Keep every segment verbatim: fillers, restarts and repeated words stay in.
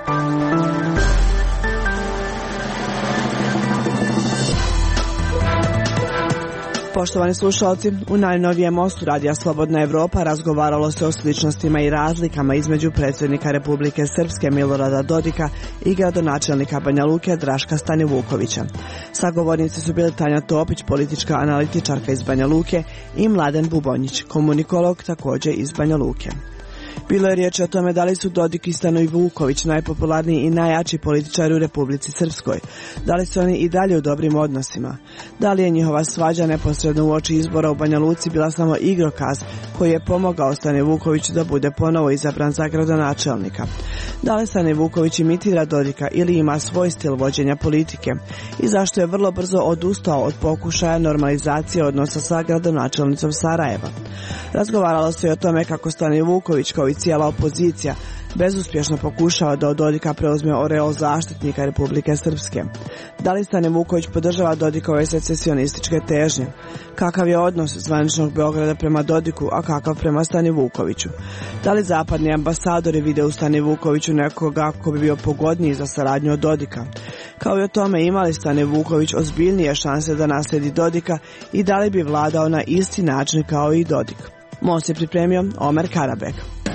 Poštovani slušalci, u najnovijem mostu Radija Slobodna Evropa razgovaralo se o sličnostima i razlikama između predsjednika Republike Srpske Milorada Dodika i gradonačelnika Banja Luke Draška Stanivukovića. Sagovornici su bili Tanja Topić, politička analitičarka iz Banja Luke, i Mladen Bubonjić, komunikolog također iz Banja Luke. Bilo je riječ o tome da li su Dodik i Stanivuković najpopularniji i najjači političari u Republici Srpskoj, da li su oni i dalje u dobrim odnosima, da li je njihova svađa neposredno uoči izbora u Banja Luci bila samo igrokaz koji je pomogao Stanivukoviću da bude ponovo izabran za gradonačelnika, da li Stanivuković imitira Dodika ili ima svoj stil vođenja politike i zašto je vrlo brzo odustao od pokušaja normalizacije odnosa sa gradonačelnicom Sarajeva. Razgovaralo se i o tome kako Stanivuković kao i cijela opozicija bezuspješno pokušava da od Dodika preuzme oreol zaštitnika Republike Srpske. Da li Stanivuković podržava Dodikove secesionističke težnje? Kakav je odnos zvaničnog Beograda prema Dodiku, a kakav prema Stanivukoviću? Da li zapadni ambasadori vide u Stanivukoviću nekoga ko bi bio pogodniji za saradnju od Dodika? Kao i o tome ima li Stanivuković ozbiljnije šanse da naslijedi Dodika i da li bi vladao na isti način kao i Dodik? Most je pripremio Omer Karabek.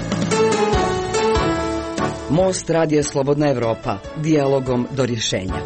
Most Radija Slobodna Evropa, dijalogom do rješenja.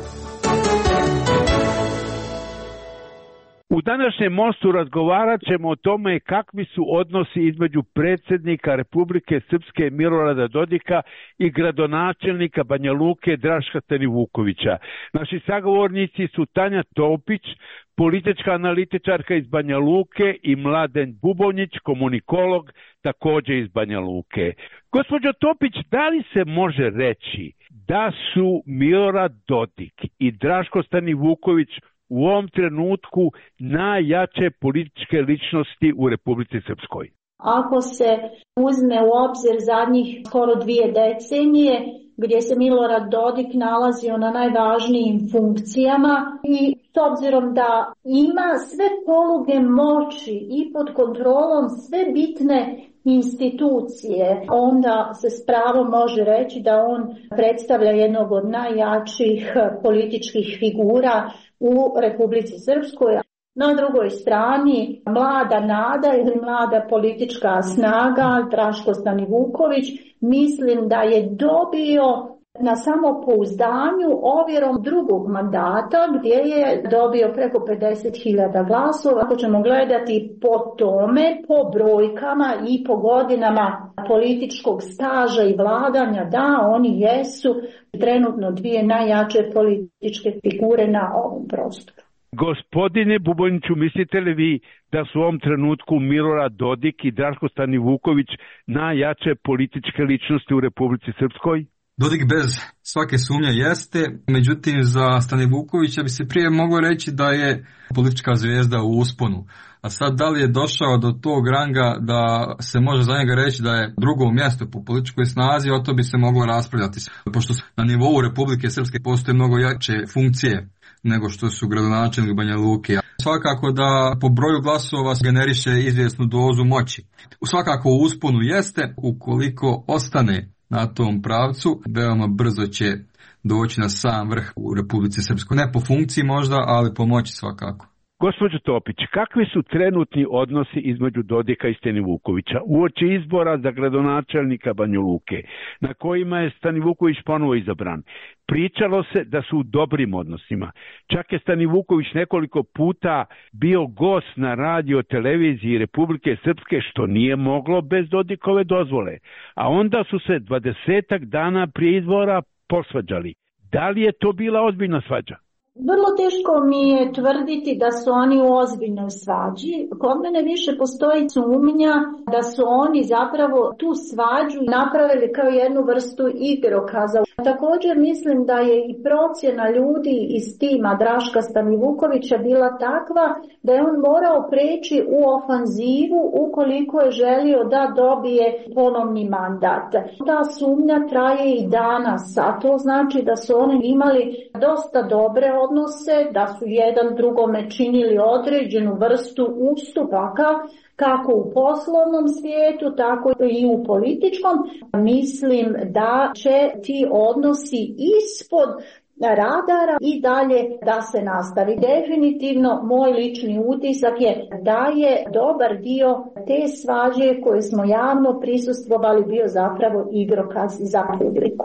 U današnjem mostu razgovarat ćemo o tome kakvi su odnosi između predsjednika Republike Srpske Milorada Dodika i gradonačelnika Banja Luke Draška Stanivukovića. Naši sagovornici su Tanja Topić, politička analitičarka iz Banja Luke, i Mladen Bubonjić, komunikolog također iz Banja Luke. Gospođo Topić, da li se može reći da su Milorad Dodik i Draško Stanivuković u ovom trenutku najjače političke ličnosti u Republici Srpskoj? Ako se uzme u obzir zadnjih skoro dvije decenije, gdje se Milorad Dodik nalazio na najvažnijim funkcijama i s obzirom da ima sve poluge moći i pod kontrolom sve bitne institucije, onda se s pravom može reći da on predstavlja jednog od najjačih političkih figura u Republici Srpskoj. Na drugoj strani mlada nada ili mlada politička snaga Draško Stanivuković, mislim da je dobio na samopouzdanju ovjerom drugog mandata gdje je dobio preko pedeset hiljada glasova. Ako ćemo gledati po tome, po brojkama i po godinama političkog staža i vladanja, da, oni jesu trenutno dvije najjače političke figure na ovom prostoru. Gospodine Bubonjiću, mislite li vi da su u ovom trenutku Milorad Dodik i Draško Stanivuković najjače političke ličnosti u Republici Srpskoj? Dodik bez svake sumnje jeste, međutim za Stanivukovića bi se prije moglo reći da je politička zvijezda u usponu. A sad da li je došao do tog ranga da se može za njega reći da je drugo mjesto po političkoj snazi, o to bi se moglo raspravljati. Pošto na nivou Republike Srpske postoje mnogo jače funkcije nego što su gradonačelnik Banja Luke. Svakako da po broju glasova generiše izvjesnu dozu moći. Svakako u usponu jeste, ukoliko ostane na tom pravcu, veoma brzo će doći na sam vrh u Republici Srpskoj. Ne po funkciji možda, ali po moći svakako. Gospođo Topić, kakvi su trenutni odnosi između Dodika i Stanivukovića uoči izbora za gradonačelnika Banja Luke, na kojima je Stanivuković ponovo izabran? Pričalo se da su u dobrim odnosima. Čak je Stanivuković nekoliko puta bio gost na radio televiziji Republike Srpske, što nije moglo bez Dodikove dozvole. A onda su se dvadesetak dana prije izbora posvađali. Da li je to bila ozbiljna svađa? Vrlo teško mi je tvrditi da su oni u ozbiljnoj svađi. Kod mene više postoji sumnja da su oni zapravo tu svađu napravili kao jednu vrstu igrokaza. Također mislim da je i procjena ljudi iz tima Draška Stanivukovića bila takva da je on morao preći u ofanzivu ukoliko je želio da dobije ponovni mandat. Ta sumnja traje i danas, a to znači da su oni imali dosta dobre odnose odnose, da su jedan drugome činili određenu vrstu ustupaka, kako u poslovnom svijetu, tako i u političkom. Mislim da će ti odnosi ispod radara i dalje da se nastavi. Definitivno moj lični utisak je da je dobar dio te svađe koje smo javno prisustvovali bio zapravo igrokaz za publiku.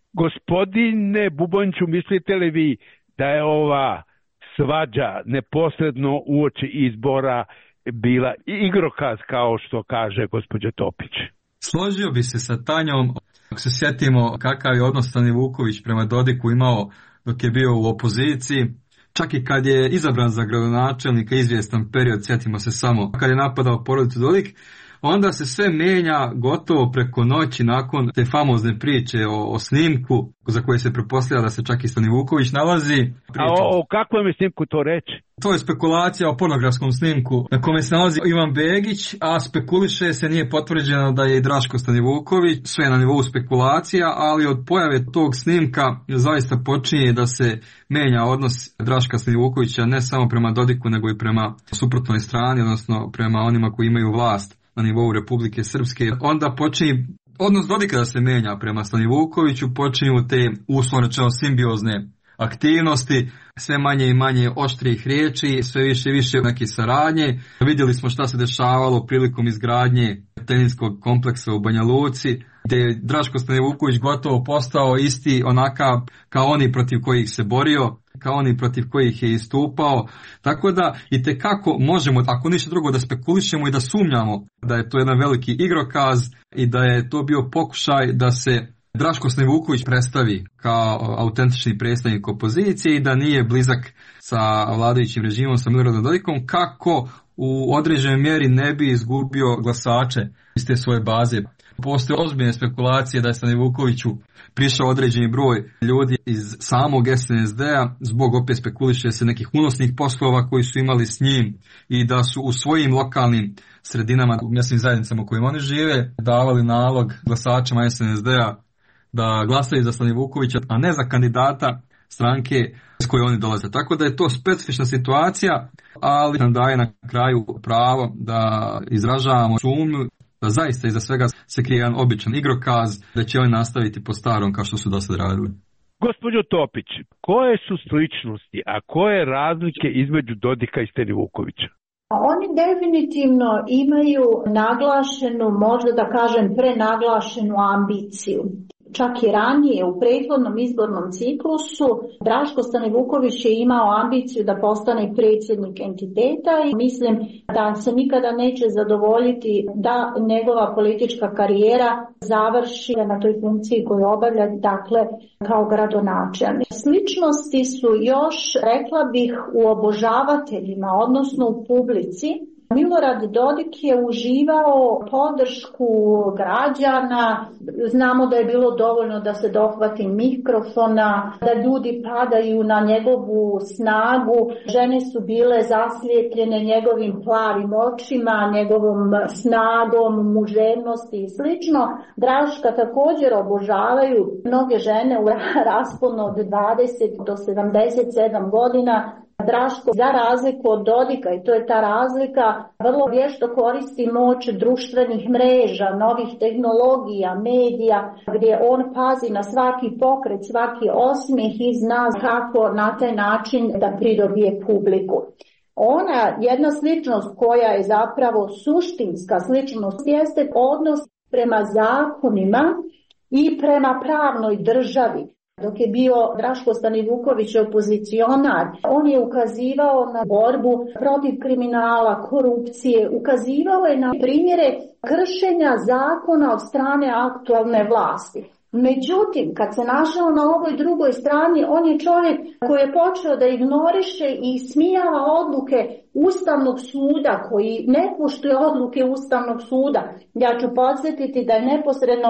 Gospodine Bubončiću, mislite li vi da je ova svađa neposredno uoči izbora bila igrokaz, kao što kaže gospođa Topić? Složio bi se sa Tanjom. Ako se sjetimo kakav je odnos Stani Vuković prema Dodiku imao dok je bio u opoziciji, čak i kad je izabran za gradonačelnika izvjestan period, sjetimo se samo kad je napadao porodicu Dodik, onda se sve mijenja gotovo preko noći nakon te famozne priče o, o snimku za koje se pretpostavlja da se čak i Stani Vuković nalazi. A o, o kakvom je snimku to reći? To je spekulacija o pornografskom snimku na kome se nalazi Ivan Begić, a spekuliše se, nije potvrđeno da je i Draško Stanivuković, sve na nivou spekulacija, ali od pojave tog snimka zaista počinje da se menja odnos Draška Stanivukovića ne samo prema Dodiku, nego i prema suprotnoj strani, odnosno prema onima koji imaju vlast na nivou Republike Srpske. Onda počinje odnos Dodika da se menja prema Stanivukoviću, počinju te uslovno rečeno simbiozne aktivnosti, sve manje i manje oštrih riječi, sve više i više neke saradnje. Vidjeli smo šta se dešavalo prilikom izgradnje tenisskog kompleksa u Banja Luci, gdje je Draško Stanivuković gotovo postao isti onakav kao oni protiv kojih se borio, kao oni protiv kojih je istupao. Tako da i tekako možemo, ako ništa drugo, da spekulišemo i da sumnjamo da je to jedan veliki igrokaz i da je to bio pokušaj da se Draško Stanivuković predstavi kao autentični predstavnik opozicije i da nije blizak sa vladajućim režimom, sa Miloradom Dodikom, kako u određenoj mjeri ne bi izgubio glasače iz te svoje baze. Postoje ozbiljne spekulacije da je Stanivukoviću prišao određeni broj ljudi iz samog es en es de-a zbog, opet spekuliše se, nekih unosnih poslova koji su imali s njim i da su u svojim lokalnim sredinama, u mjesnim zajednicama u kojima oni žive, davali nalog glasačima es en es de-a da glasaju za Stanivukovića, a ne za kandidata stranke s koje oni dolaze. Tako da je to specifična situacija, ali nam daje na kraju pravo da izražavamo sumnju da zaista iza svega se krije jedan običan igrokaz, da će oni nastaviti po starom kao što su do sad radili. Gospođo Topić, koje su sličnosti, a koje razlike između Dodika i Stanivukovića? Oni definitivno imaju naglašenu, možda da kažem prenaglašenu ambiciju. Čak i ranije u prethodnom izbornom ciklusu Draško Stanivuković je imao ambiciju da postane predsjednik entiteta i mislim da se nikada neće zadovoljiti da njegova politička karijera završi na toj funkciji koju obavlja, dakle kao gradonačelnik. Sličnosti su još, rekla bih, u obožavateljima, odnosno u publici. Milorad Dodik je uživao podršku građana, znamo da je bilo dovoljno da se dohvati mikrofona, da ljudi padaju na njegovu snagu, žene su bile zaslijepljene njegovim plavim očima, njegovom snagom, muževnosti i slično. Draška također obožavaju mnoge žene u rasponu od dvadeset do sedamdeset sedam godina. Draško, za razliku od Dodika, i to je ta razlika, vrlo vješto koristi moć društvenih mreža, novih tehnologija, medija, gdje on pazi na svaki pokret, svaki osmijeh i zna kako na taj način da pridobije publiku. Ona, jedna sličnost koja je zapravo suštinska sličnost, jeste odnos prema zakonima i prema pravnoj državi. Dok je bio Draško Stanivuković opozicionar, on je ukazivao na borbu protiv kriminala, korupcije, ukazivao je na primjere kršenja zakona od strane aktualne vlasti. Međutim, kad se našao na ovoj drugoj strani, on je čovjek koji je počeo da ignoriše i smijava odluke Ustavnog suda, koji ne poštuje odluke Ustavnog suda. Ja ću podsjetiti da je neposredno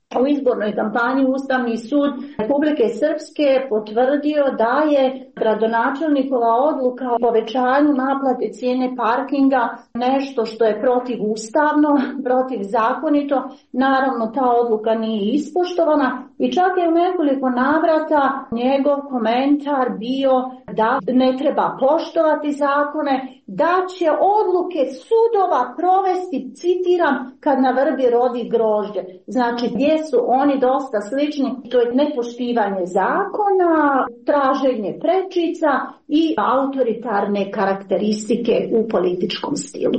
u izbornoj kampanji Ustavni sud Republike Srpske potvrdio da je gradonačelnikova odluka o povećanju naplate cijene parkinga nešto što je protivustavno, protivzakonito. Naravno, ta odluka nije ispoštovana i čak je u nekoliko navrata njegov komentar bio da ne treba poštovati zakone, da će odluke sudova provesti, citiram, kad na vrbi rodi grožđe. Znači, gdje su oni dosta slični, to je nepoštivanje zakona, traženje prečica i autoritarne karakteristike u političkom stilu.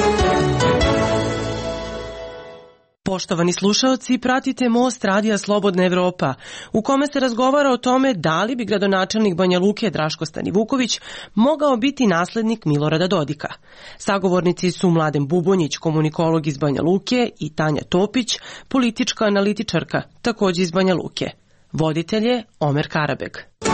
Poštovani slušaoci, pratite Most radija Slobodna Evropa, u kome se razgovara o tome da li bi gradonačelnik Banja Luke Draško Stanivuković mogao biti naslednik Milorada Dodika. Sagovornici su Mladen Bubonjić, komunikolog iz Banja Luke, i Tanja Topić, politička analitičarka, također iz Banja Luke. Voditelj je Omer Karabeg.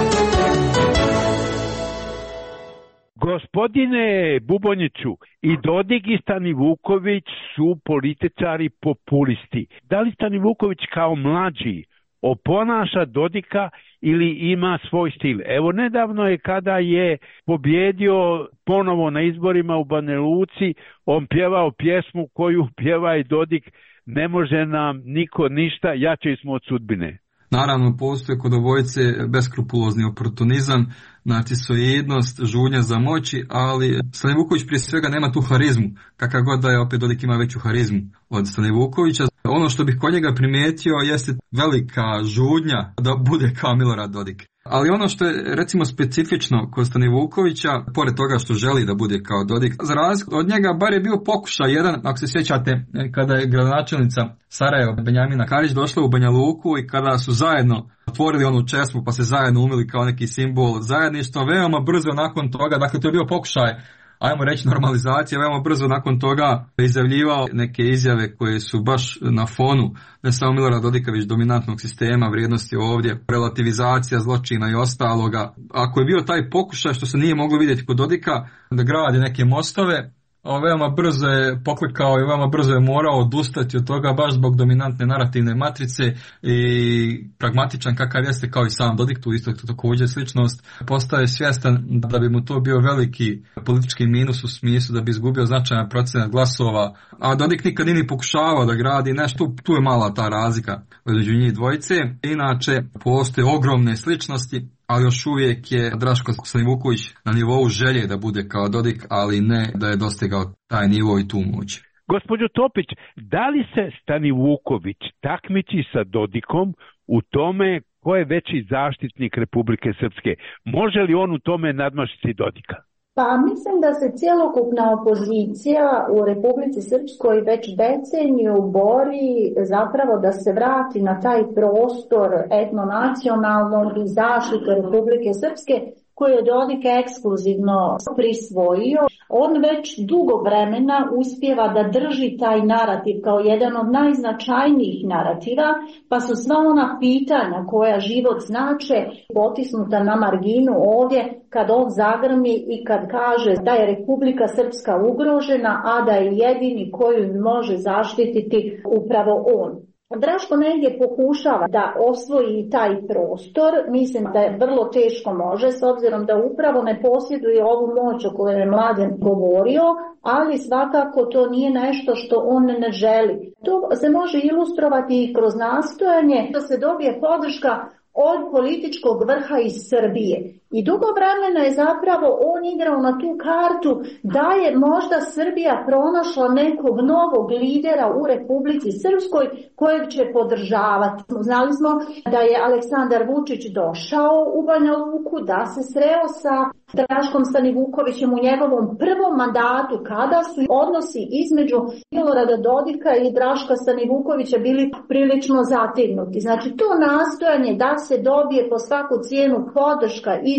Gospodine Bubonjiću, i Dodik i Stanivuković su političari populisti. Da li Stanivuković kao mlađi oponaša Dodika ili ima svoj stil? Evo, nedavno je kada je pobjedio ponovo na izborima u Banja Luci, on pjevao pjesmu koju pjeva i Dodik: ne može nam niko ništa, jači smo od sudbine. Naravno, postoje kod obojice beskrupulozni oportunizam, narcisoidnost, žudnja za moći, ali Stanivuković prije svega nema tu harizmu, kakav god da je, opet Dodik ima veću harizmu od Stanivukovića. Ono što bih kod njega primijetio jeste velika žudnja da bude kao Milorad Dodik. Ali ono što je recimo specifično kod Stanivukovića, pored toga što želi da bude kao Dodik, za razliku od njega bar je bio pokušaj jedan, ako se sjećate, kada je gradonačelnica Sarajeva Benjamina Karić došla u Banja Luku i kada su zajedno otvorili onu česmu pa se zajedno umili kao neki simbol zajedništva, veoma brzo nakon toga, dakle to je bio pokušaj, ajmo reći normalizacija, veoma brzo nakon toga izjavljivao neke izjave koje su baš na fonu ne samo Milorada Dodika, već dominantnog sistema vrijednosti ovdje, relativizacija zločina i ostaloga. Ako je bio taj pokušaj, što se nije moglo vidjeti kod Dodika, da gradi neke mostove, veoma brzo je poklikao i veoma brzo je morao odustati od toga baš zbog dominantne narativne matrice i pragmatičan kakav jeste kao i sam Dodik, tu isto također sličnost, postaje svjestan da bi mu to bio veliki politički minus u smislu da bi izgubio značajan procenat glasova, a Dodik nikad nije pokušavao da gradi nešto, tu je mala ta razlika između njih dvojice. Inače, postoje ogromne sličnosti, ali još uvijek je Draško Stanivuković na nivou želje da bude kao Dodik, ali ne da je dostigao taj nivo i tu moć. Gospođo Topić, da li se Stanivuković takmiči sa Dodikom u tome ko je veći zaštitnik Republike Srpske? Može li on u tome nadmašiti Dodika? Pa mislim da se cjelokupna opozicija u Republici Srpskoj već deceniju bori zapravo da se vrati na taj prostor etnonacionalnog i zaštite Republike Srpske koje je Dodik ekskluzivno prisvojio. On već dugo vremena uspijeva da drži taj narativ kao jedan od najznačajnijih narativa, pa su sva ona pitanja koja život znače potisnuta na marginu ovdje kad on zagrmi i kad kaže da je Republika Srpska ugrožena, a da je jedini koju može zaštititi upravo on. Draško negdje pokušava da osvoji taj prostor, mislim da je vrlo teško može, s obzirom da upravo ne posjeduje ovu moć o kojoj je Mladen govorio, ali svakako to nije nešto što on ne želi. To se može ilustrovati i kroz nastojanje da se dobije podrška od političkog vrha iz Srbije. I dugo vremena je zapravo on igrao na tu kartu da je možda Srbija pronašla nekog novog lidera u Republici Srpskoj kojeg će podržavati. Znali smo da je Aleksandar Vučić došao u Banja Luku, da se sreo sa Draškom Stanivukovićem u njegovom prvom mandatu kada su odnosi između Milorada Dodika i Draška Stanivukovića bili prilično zategnuti. Znači to nastojanje da se dobije po svaku cijenu podrška iz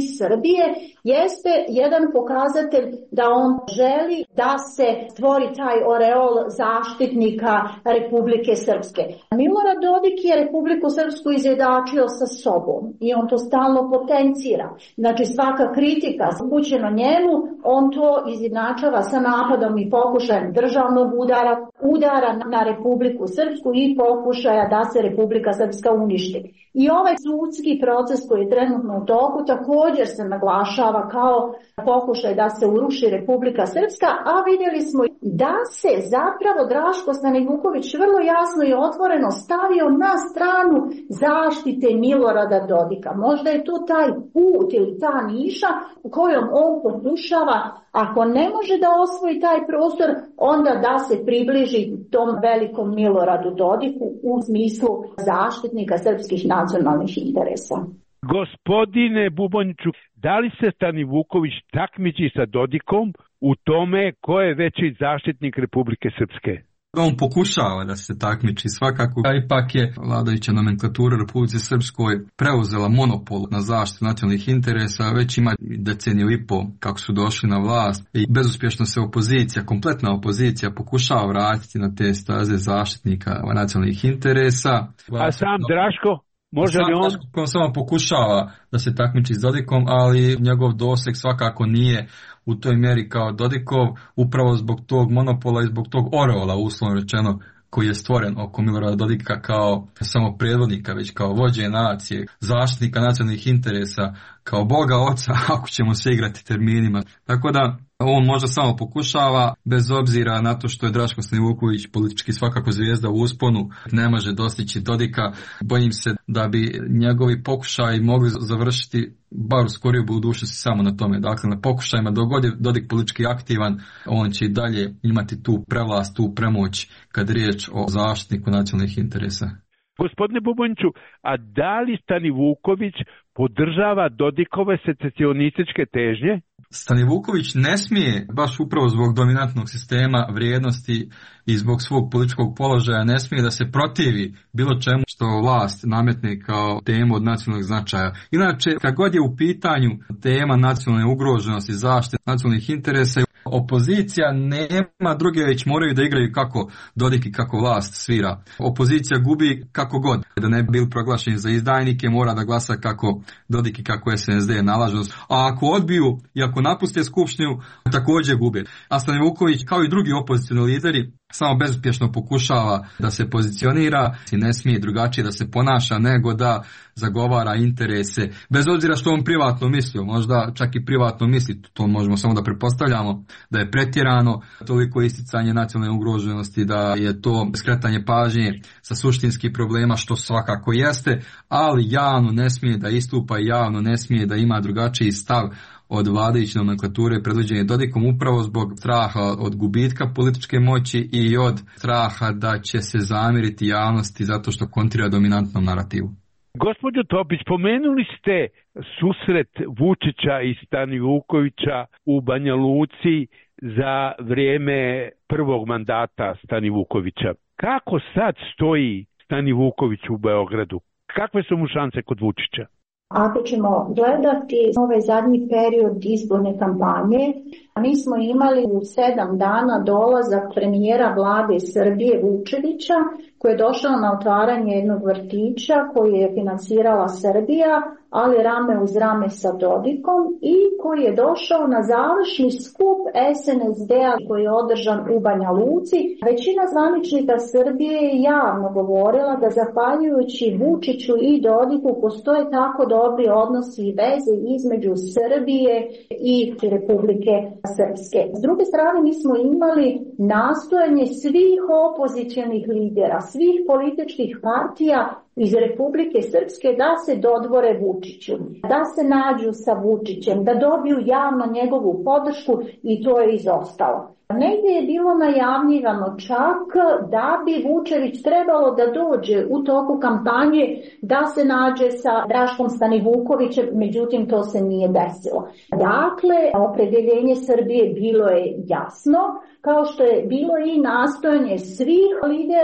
Srbije jeste jedan pokazatelj da on želi da se stvori taj oreol zaštitnika Republike Srpske. Milorad Dodik je Republiku Srpsku izjednačio sa sobom i on to stalno potencira. Znači svaka kritika upućena njemu, on to izjednačava sa napadom i pokušajem državnog udara, udara na Republiku Srpsku i pokušaja da se Republika Srpska uništi. I ovaj sudski proces koji je trenutno u toku također se naglašava kao pokušaj da se uruši Republika Srpska, a vidjeli smo da se zapravo Draško Stanivuković vrlo jasno i otvoreno stavio na stranu zaštite Milorada Dodika. Možda je to taj put ili ta niša u kojom on pokušava, ako ne može da osvoji taj prostor, onda da se približi tom velikom Miloradu Dodiku u smislu zaštitnika srpskih nacionalnih interesa. Gospodine Bubonjiću, da li se Stanivuković takmiči sa Dodikom u tome ko je veći zaštitnik Republike Srpske? On pokušava da se takmiči svakako, a ipak je vladajuća nomenklatura u Republici Srpskoj preuzela monopol na zaštitu nacionalnih interesa, već ima deceniju i po kako su došli na vlast i bezuspješno se opozicija, kompletna opozicija pokušava vratiti na te staze zaštitnika nacionalnih interesa. A sam Draško? Može li on? On samo pokušava da se takmiči s Dodikom, ali njegov doseg svakako nije u toj mjeri kao Dodikov, upravo zbog tog monopola i zbog tog oreola, uslovno rečeno, koji je stvoren oko Milorada Dodika kao samo predvodnika, već kao vođe nacije, zaštitnika nacionalnih interesa, kao Boga oca, ako ćemo se igrati terminima. Tako da on možda samo pokušava, bez obzira na to što je Draško Stanivuković politički svakako zvijezda u usponu, ne može dostići Dodika. Bojim se da bi njegovi pokušaji mogli završiti bar u skoriju budućnosti samo na tome. Dakle, na pokušajima dok god je Dodik politički aktivan, on će i dalje imati tu prevlast, tu premoć kad je riječ o zaštitniku nacionalnih interesa. Gospodine Bubonjiću, a da li Stanivuković podržava Dodikove secesionističke težnje? Stanivuković ne smije, baš upravo zbog dominantnog sistema vrijednosti i zbog svog političkog položaja, ne smije da se protivi bilo čemu što vlast nametne kao temu od nacionalnog značaja. Inače, kad god je u pitanju tema nacionalne ugroženosti, zaštite nacionalnih interesa, opozicija nema druge, već moraju da igraju kako Dodik i kako vlast svira. Opozicija gubi kako god. Da ne bi bili proglašeni za izdajnike, mora da glasa kako Dodik i kako S N S D nalažu. A ako odbiju i ako napuste skupštinu, također gube. A Stanivuković, kao i drugi opozicioni lideri, samo bezuspješno pokušava da se pozicionira i ne smije drugačije da se ponaša nego da zagovara interese, bez obzira što on privatno mislio, možda čak i privatno misli, to možemo samo da pretpostavljamo da je pretjerano toliko isticanje nacionalne ugroženosti, da je to skretanje pažnje sa suštinskih problema, što svakako jeste, ali javno ne smije da istupa i javno ne smije da ima drugačiji stav od vladajuće nomenklature predvođene Dodikom, upravo zbog straha od gubitka političke moći i od straha da će se zamjeriti javnosti zato što kontrira dominantnom narativu. Gospođo Topić, pomenuli ste susret Vučića i Stanivukovića u Banja Luci za vrijeme prvog mandata Stanivukovića. Kako sad stoji Stanivuković u Beogradu? Kakve su mu šanse kod Vučića? Ako ćemo gledati ovaj zadnji period izborne kampanje, mi smo imali u sedam dana dolazak premijera vlade Srbije Vučevića, koji je došao na otvaranje jednog vrtića koji je financirala Srbija, ali rame uz rame sa Dodikom, i koji je došao na završni skup S N S D-a koji je održan u Banja Luci. Većina zvaničnika Srbije je javno govorila da zahvaljujući Vučiću i Dodiku postoje tako dobri odnosi i veze između Srbije i Republike Srpske. S druge strane, mi smo imali nastojanje svih opozicionih lidera, svih političkih partija iz Republike Srpske da se dodvore Vučiću, da se nađu sa Vučićem, da dobiju javno njegovu podršku, i to je izostalo. Negdje je bilo najavljivano čak da bi Vučević trebalo da dođe u toku kampanje da se nađe sa Draškom Stanivukovićem, međutim to se nije desilo. Dakle, opredjeljenje Srbije bilo je jasno, kao što je bilo i nastojanje svih lidera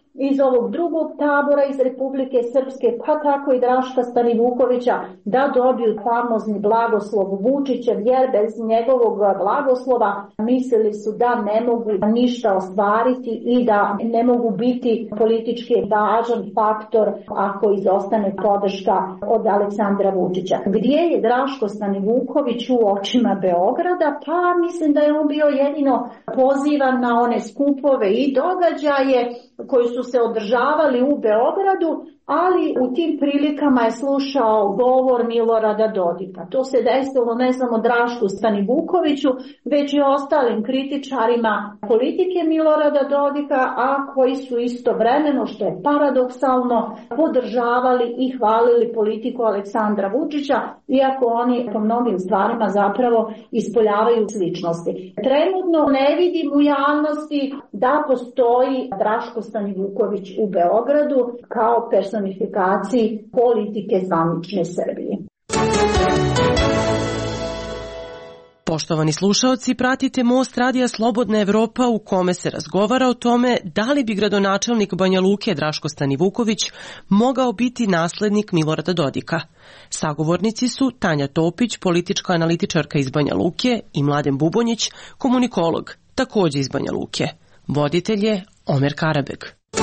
iz ovog drugog tabora iz Republike Srpske, pa tako i Draška Stanivukovića, da dobiju famozni blagoslov Vučićev, jer bez njegovog blagoslova mislili su da ne mogu ništa ostvariti i da ne mogu biti politički važan faktor ako izostane podrška od Aleksandra Vučića. Gdje je Draško Stanivuković u očima Beograda? Pa mislim da je on bio jedino pozivan na one skupove i događaje koji su se održavali u Beogradu, ali u tim prilikama je slušao govor Milorada Dodika. To se desilo ne samo Drašku Stanivukoviću, već i ostalim kritičarima politike Milorada Dodika, a koji su istovremeno, što je paradoksalno, podržavali i hvalili politiku Aleksandra Vučića, iako oni po mnogim stvarima zapravo ispoljavaju sličnosti. Trenutno ne vidim u javnosti da postoji Draško Stanivuković u Beogradu kao personifikaciji politike zvanične Srbije. Poštovani slušaoci, pratite Most radija Slobodna Evropa u kome se razgovara o tome da li bi gradonačelnik Banja Luke Draško Stanivuković mogao biti naslednik Milorada Dodika. Sagovornici su Tanja Topić, politička analitičarka iz Banja Luke, i Mladen Bubonjić, komunikolog, takođe iz Banja Luke. Voditelj je Omer Karabeg.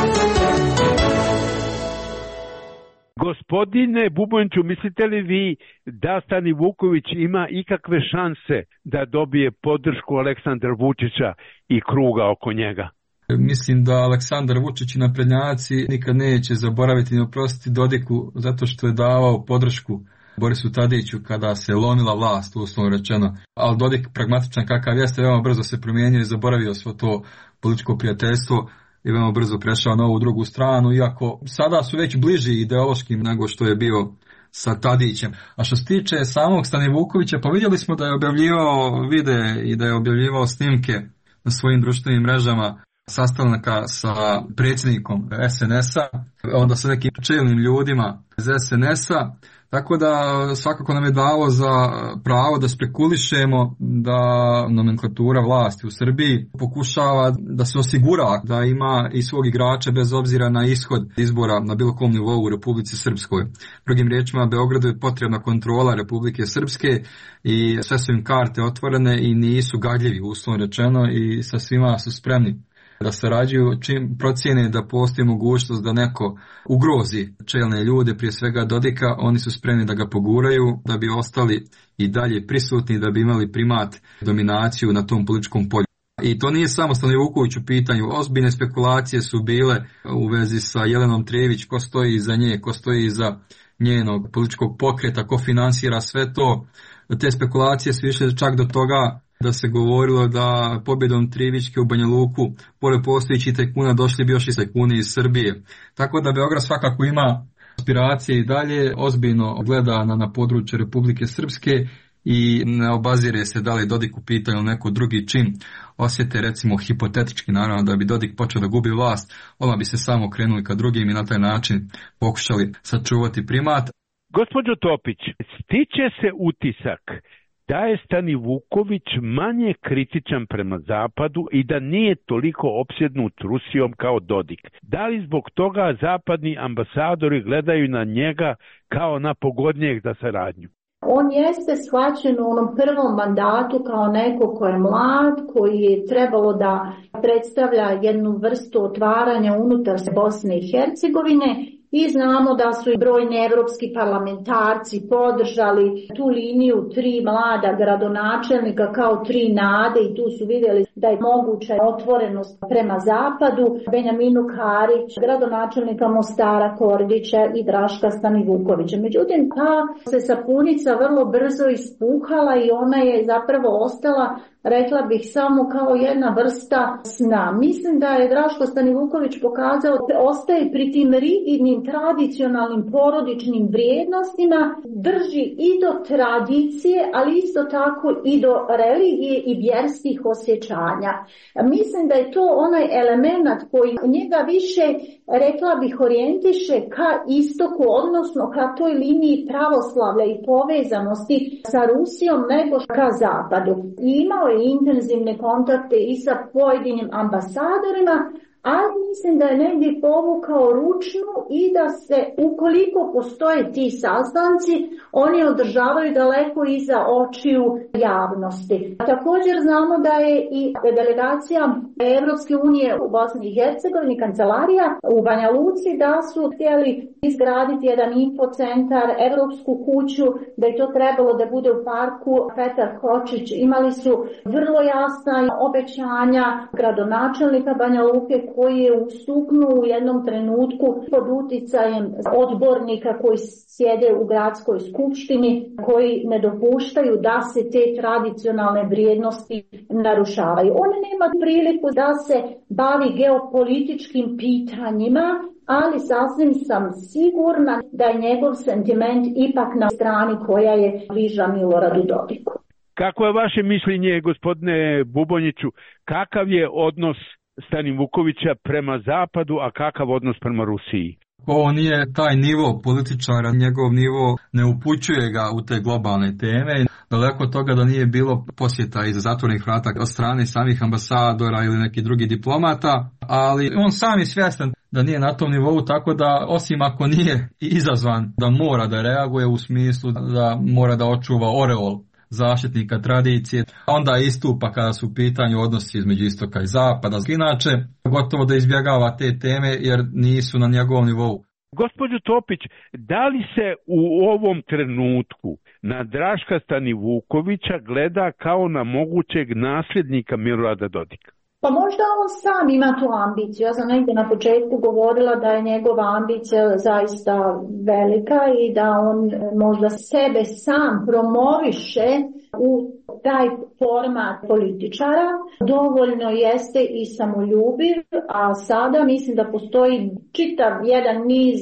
Gospodine Bubonjiću, mislite li vi da Stanivuković ima ikakve šanse da dobije podršku Aleksandra Vučića i kruga oko njega? Mislim da Aleksandar Vučić i naprednjaci nikad neće zaboraviti ni oprostiti Dodiku zato što je davao podršku Borisu Tadiću kada se lomila vlast, uslovno rečeno. Ali Dodik, pragmatičan kakav jeste, veoma brzo se promijenio i zaboravio svo to političko prijateljstvo i veoma brzo prešao na ovu drugu stranu, iako sada su već bliži ideološkim nego što je bio sa Tadićem. A što se tiče samog Stanivukovića, pa vidjeli smo da je objavljivao videe i da je objavljivao snimke na svojim društvenim mrežama sastanaka sa predsjednikom es en es-a, onda sa nekim čelnim ljudima iz es en es-a, tako da svakako nam je dalo za pravo da spekulišemo da nomenklatura vlasti u Srbiji pokušava da se osigura da ima i svog igrača bez obzira na ishod izbora na bilo kom nivou u Republici Srpskoj. Drugim riječima, Beogradu je potrebna kontrola Republike Srpske i sve su im karte otvorene i nisu gadljivi, uslovno rečeno, i sa svima su spremni da sarađuju čim procijene da postoji mogućnost da neko ugrozi čelne ljude, prije svega Dodika, oni su spremni da ga poguraju, da bi ostali i dalje prisutni, da bi imali primat, dominaciju na tom političkom polju. I to nije samo Stanivuković u pitanju, ozbiljne spekulacije su bile u vezi sa Jelenom Trević, ko stoji iza nje, ko stoji iza njenog političkog pokreta, ko finansira sve to. Te spekulacije su išle čak do toga da se govorilo da pobjedom Trivićke u Banja Luku, pored postojići tajkuna, došli bi još i tajkuni iz Srbije. Tako da Beograd svakako ima aspiracije i dalje, ozbiljno gleda na, na područje Republike Srpske i ne obazire se da li Dodik u pitanju neko drugi čin. Osjete, recimo hipotetički naravno, da bi Dodik počeo da gubi vlast, odmah bi se samo krenuli ka drugim i na taj način pokušali sačuvati primat. Gospođo Topić, stiče se utisak da je Stanivuković manje kritičan prema Zapadu i da nije toliko opsjednut Rusijom kao Dodik. Da li zbog toga zapadni ambasadori gledaju na njega kao na pogodnijeg za saradnju? On jeste shvaćen u onom prvom mandatu kao neko ko je mlad, koji je trebalo da predstavlja jednu vrstu otvaranja unutar Bosne i Hercegovine. I znamo da su i brojni evropski parlamentarci podržali tu liniju tri mlada gradonačelnika kao tri nade i tu su vidjeli da je moguća otvorenost prema zapadu. Benjaminu Karić, gradonačelnika Mostara Kordića i Draška Stanivukovića. Međutim, ta se sapunica vrlo brzo ispuhala i ona je zapravo ostala, rekla bih, samo kao jedna vrsta sna. Mislim da je Draško Stanivuković pokazao da ostaje pri tim rigidnim tradicionalnim porodičnim vrijednostima, drži i do tradicije, ali isto tako i do religije i vjerskih osjećanja. Mislim da je to onaj element koji njega više, rekla bih, orijentiše ka istoku, odnosno ka toj liniji pravoslavlja i povezanosti sa Rusijom nego ka zapadu. I imao je intenzivne kontakte i sa pojedinim ambasadorima, ali mislim da je negdje povukao ručnu i da se, ukoliko postoje ti sastanci, oni održavaju daleko iza očiju javnosti. Također znamo da je i delegacija Evropske unije u Bosni i Hercegovini, kancelarija u Banja Luci, da su htjeli izgraditi jedan infocentar, Evropsku kuću, da je to trebalo da bude u parku Petar Kočić. Imali su vrlo jasna obećanja gradonačelnika Banja Luke koji je ustuknuo u jednom trenutku pod uticajem odbornika koji sjede u gradskoj skupštini, koji ne dopuštaju da se te tradicionalne vrijednosti narušavaju. On nema priliku da se bavi geopolitičkim pitanjima, ali sasvim sam sigurna da je njegov sentiment ipak na strani koja je bliža Miloradu Dodiku. Kako je vaše mišljenje, gospodine Bubonjiću, kakav je odnos Stanivukovića prema Zapadu, a kakav odnos prema Rusiji? Ovo nije taj nivo političara, njegov nivo ne upućuje ga u te globalne teme. Daleko od toga da nije bilo posjeta iza zatvorenih vrata od strane samih ambasadora ili nekih drugih diplomata, ali on sam je svjestan da nije na tom nivou, tako da osim ako nije izazvan da mora da reaguje u smislu da mora da očuva oreol zaštitnika tradicije, onda istupa kada su u pitanju odnosi između istoka i zapada. Inače, gotovo da izbjegava te teme jer nisu na njegovom nivou. Gospođo Topić, da li se u ovom trenutku na Draška Stanivukovića gleda kao na mogućeg nasljednika Milorada Dodika? Pa možda on sam ima tu ambiciju. Ja sam negdje na početku govorila da je njegova ambicija zaista velika i da on možda sebe sam promoviše u taj format političara. Dovoljno jeste i samoljubiv, a sada mislim da postoji čitav jedan niz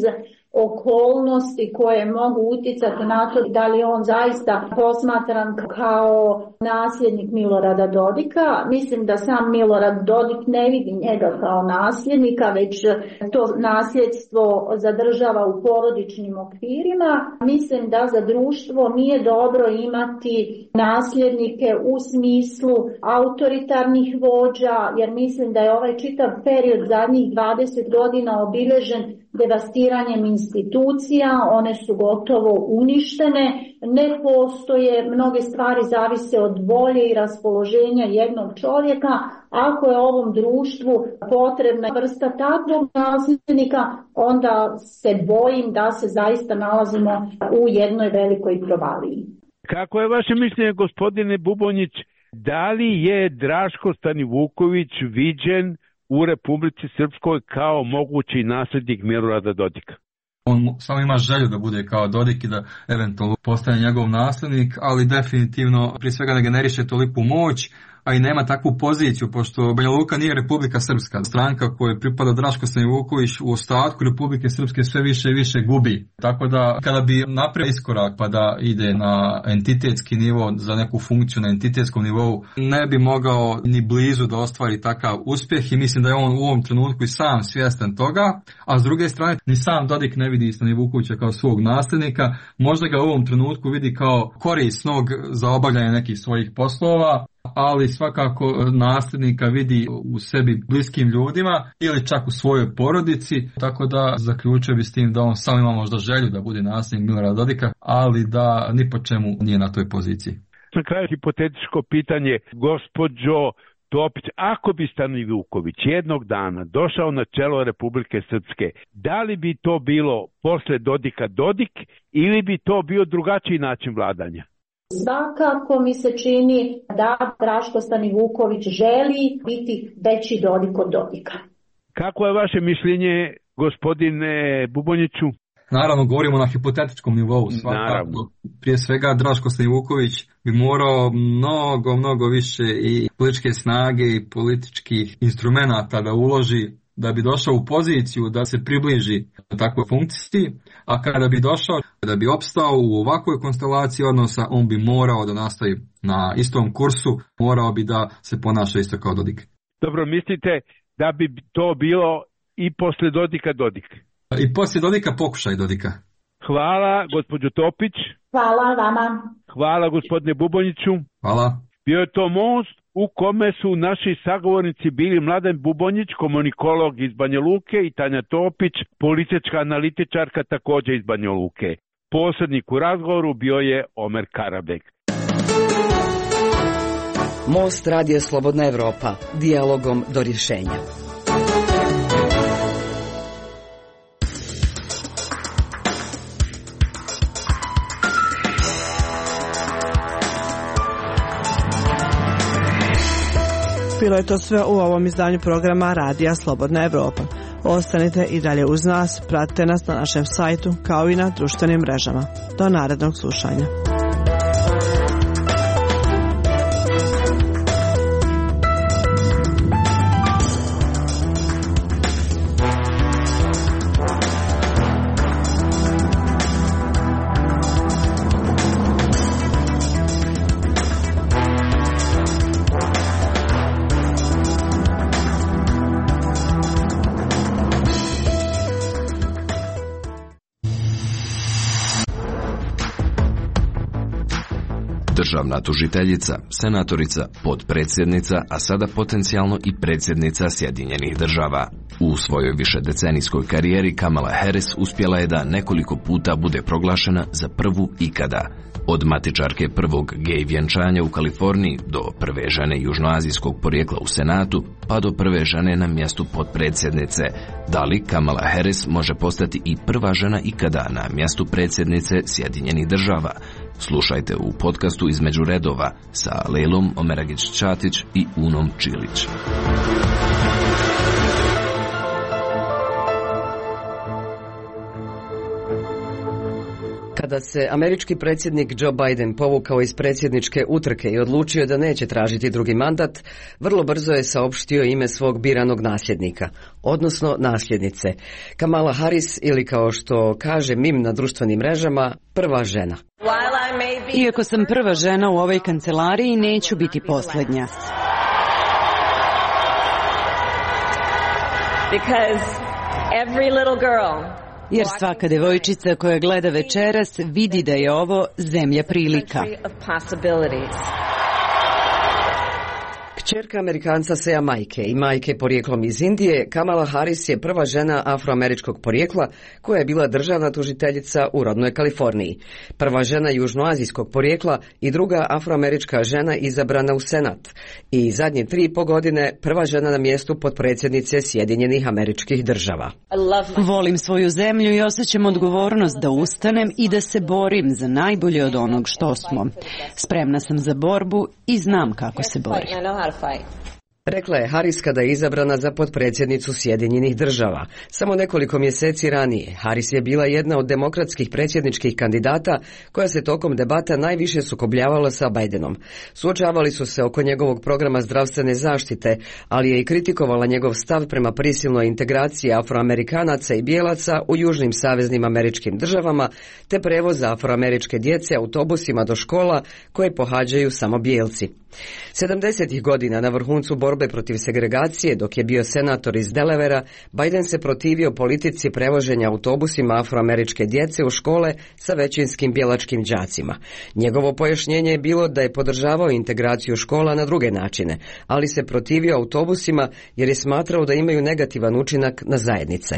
okolnosti koje mogu utjecati na to da li on zaista posmatran kao nasljednik Milorada Dodika. Mislim da sam Milorad Dodik ne vidi njega kao nasljednika, već to nasljedstvo zadržava u porodičnim okvirima. Mislim da za društvo nije dobro imati nasljednike u smislu autoritarnih vođa, jer mislim da je ovaj čitav period zadnjih dvadeset godina obilježen devastiranjem institucija, one su gotovo uništene, ne postoje, mnoge stvari zavise od volje i raspoloženja jednog čovjeka. Ako je ovom društvu potrebna vrsta takvog nasljednika, onda se bojim da se zaista nalazimo u jednoj velikoj provaliji. Kako je vaše mišljenje, gospodine Bubonjić, da li je Draško Stanivuković viđen u Republici Srpskoj kao mogući nasljednik Milorada Dodika? On samo ima želju da bude kao Dodik i da eventualno postane njegov nasljednik, ali definitivno prije svega ne generiše toliku moć, a i nema takvu poziciju, pošto Banja Luka nije Republika Srpska. Stranka kojoj pripada Draško Stanivuković u ostatku Republike Srpske sve više i više gubi. Tako da kada bi napravio iskorak pa da ide na entitetski nivo za neku funkciju na entitetskom nivou, ne bi mogao ni blizu da ostvari takav uspjeh i mislim da je on u ovom trenutku i sam svjestan toga, a s druge strane ni sam Dodik ne vidi Stanivukovića kao svog nasljednika, možda ga u ovom trenutku vidi kao korisnog za obavljanje nekih svojih poslova, ali svakako nasljednika vidi u sebi bliskim ljudima ili čak u svojoj porodici, tako da zaključio bi s tim da on sam ima možda želju da bude nasljednik Milorada Dodika, ali da ni po čemu nije na toj poziciji. Na kraju hipotetičko pitanje, gospođo Topić, ako bi Stanivuković jednog dana došao na čelo Republike Srpske, da li bi to bilo posle Dodika Dodik ili bi to bio drugačiji način vladanja? Svakako mi se čini da Draško Stanivuković želi biti veći Dodik od Dodika. Kako je vaše mišljenje, gospodine Bubonjiću? Naravno, govorimo na hipotetičkom nivou. Svakako, prije svega Draško Stanivuković bi morao mnogo, mnogo više i političke snage i političkih instrumenata da uloži da bi došao u poziciju da se približi takvoj funkciji, a kada bi došao, da bi opstao u ovakvoj konstelaciji odnosa, on bi morao da nastavi na istom kursu, morao bi da se ponaša isto kao Dodik. Dobro, mislite da bi to bilo i posle Dodika Dodik? I poslije Dodika pokušaj Dodika. Hvala, gospođo Topić. Hvala vama. Hvala, gospodine Bubonjiću. Hvala. Bio je to Most, u kome su naši sagovornici bili Mladen Bubonjić, komunikolog iz Banja Luke, i Tanja Topić, politička analitičarka također iz Banja Luke. Posrednik u razgovoru bio je Omer Karabek. Most radija Slobodna Evropa, dijalogom do rješenja. Bilo je to sve u ovom izdanju programa Radija Slobodna Evropa. Ostanite i dalje uz nas, pratite nas na našem sajtu kao i na društvenim mrežama. Do narednog slušanja. Državna tužiteljica, senatorica, potpredsjednica, a sada potencijalno i predsjednica Sjedinjenih država. U svojoj višedecenijskoj karijeri Kamala Harris uspjela je da nekoliko puta bude proglašena za prvu ikada. Od matičarke prvog gej vjenčanja u Kaliforniji do prve žene južnoazijskog porijekla u Senatu, pa do prve žene na mjestu potpredsjednice. Da li Kamala Harris može postati i prva žena ikada na mjestu predsjednice Sjedinjenih država? Slušajte u podcastu Između redova sa Lejlom Omeragić-Čatić i Unom Čilić. Kada se američki predsjednik Joe Biden povukao iz predsjedničke utrke i odlučio da neće tražiti drugi mandat, vrlo brzo je saopštio ime svog biranog nasljednika, odnosno nasljednice, Kamala Harris, ili kao što kaže mim na društvenim mrežama, prva žena. Iako sam prva žena u ovoj kancelariji, neću biti posljednja. Because every little girl Jer svaka devojčica koja gleda večeras vidi da je ovo zemlja prilika. Kćerka Amerikanca Sea Majke i majke porijeklom iz Indije, Kamala Harris je prva žena afroameričkog porijekla koja je bila državna tužiteljica u rodnoj Kaliforniji. Prva žena južnoazijskog porijekla i druga afroamerička žena izabrana u Senat. I zadnje tri i po godine prva žena na mjestu potpredsjednice Sjedinjenih Američkih Država. Volim svoju zemlju i osjećam odgovornost da ustanem i da se borim za najbolje od onog što smo. Spremna sam za borbu i znam kako se bori. Rekla je Harris kada je izabrana za potpredsjednicu Sjedinjenih država. Samo nekoliko mjeseci ranije Harris je bila jedna od demokratskih predsjedničkih kandidata koja se tokom debata najviše sukobljavala sa Bidenom. Suočavali su se oko njegovog programa zdravstvene zaštite, ali je i kritikovala njegov stav prema prisilnoj integraciji afroamerikanaca i bijelaca u južnim saveznim američkim državama, te prevoza afroameričke djece autobusima do škola koje pohađaju samo bijelci. sedamdesetih godina na vrhuncu borbe protiv segregacije, dok je bio senator iz Delawarea, Biden se protivio politici prevoženja autobusima afroameričke djece u škole sa većinskim bijelačkim đacima. Njegovo pojašnjenje je bilo da je podržavao integraciju škola na druge načine, ali se protivio autobusima jer je smatrao da imaju negativan učinak na zajednice.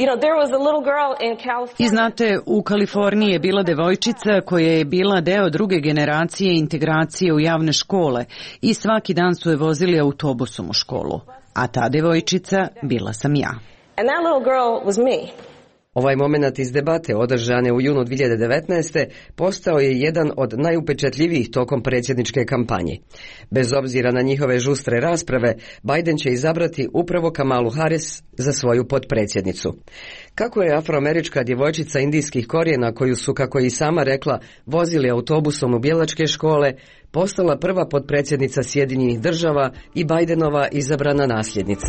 I znate, u Kaliforniji je bila devojčica koja je bila deo druge generacije integracije u javne škole i svaki dan su je vozili autobusom u školu. A ta devojčica bila sam ja. And that little girl was me. Ovaj moment iz debate održane u junu dvije hiljade devetnaeste. postao je jedan od najupečatljivijih tokom predsjedničke kampanje. Bez obzira na njihove žustre rasprave, Biden će izabrati upravo Kamalu Harris za svoju potpredsjednicu. Kako je afroamerička djevojčica indijskih korijena, koju su, kako je i sama rekla, vozili autobusom u bijelačke škole, postala prva potpredsjednica Sjedinjenih država i Bidenova izabrana nasljednica.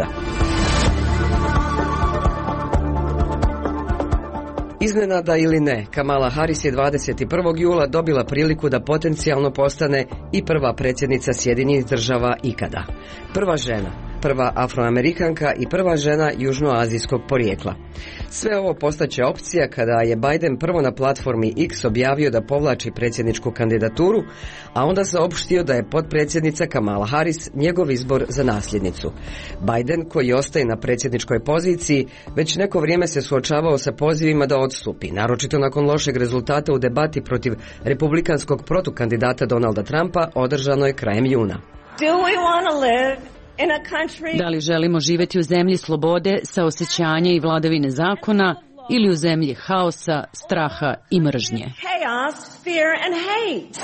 Iznenada ili ne, Kamala Harris je dvadeset prvog jula dobila priliku da potencijalno postane i prva predsjednica Sjedinjenih država ikada. Prva žena, prva afroamerikanka i prva žena južnoazijskog porijekla. Sve ovo postaće opcija kada je Biden prvo na platformi X objavio da povlači predsjedničku kandidaturu, a onda saopštio da je potpredsjednica Kamala Harris njegov izbor za nasljednicu. Biden, koji ostaje na predsjedničkoj poziciji, već neko vrijeme se suočavao sa pozivima da odstupi, naročito nakon lošeg rezultata u debati protiv republikanskog protukandidata Donalda Trumpa održanoj krajem juna. Do we want to live in a country... Da li želimo živjeti u zemlji slobode, saosećanja i vladavine zakona ili u zemlji haosa, straha i mržnje? Chaos, fear and hate.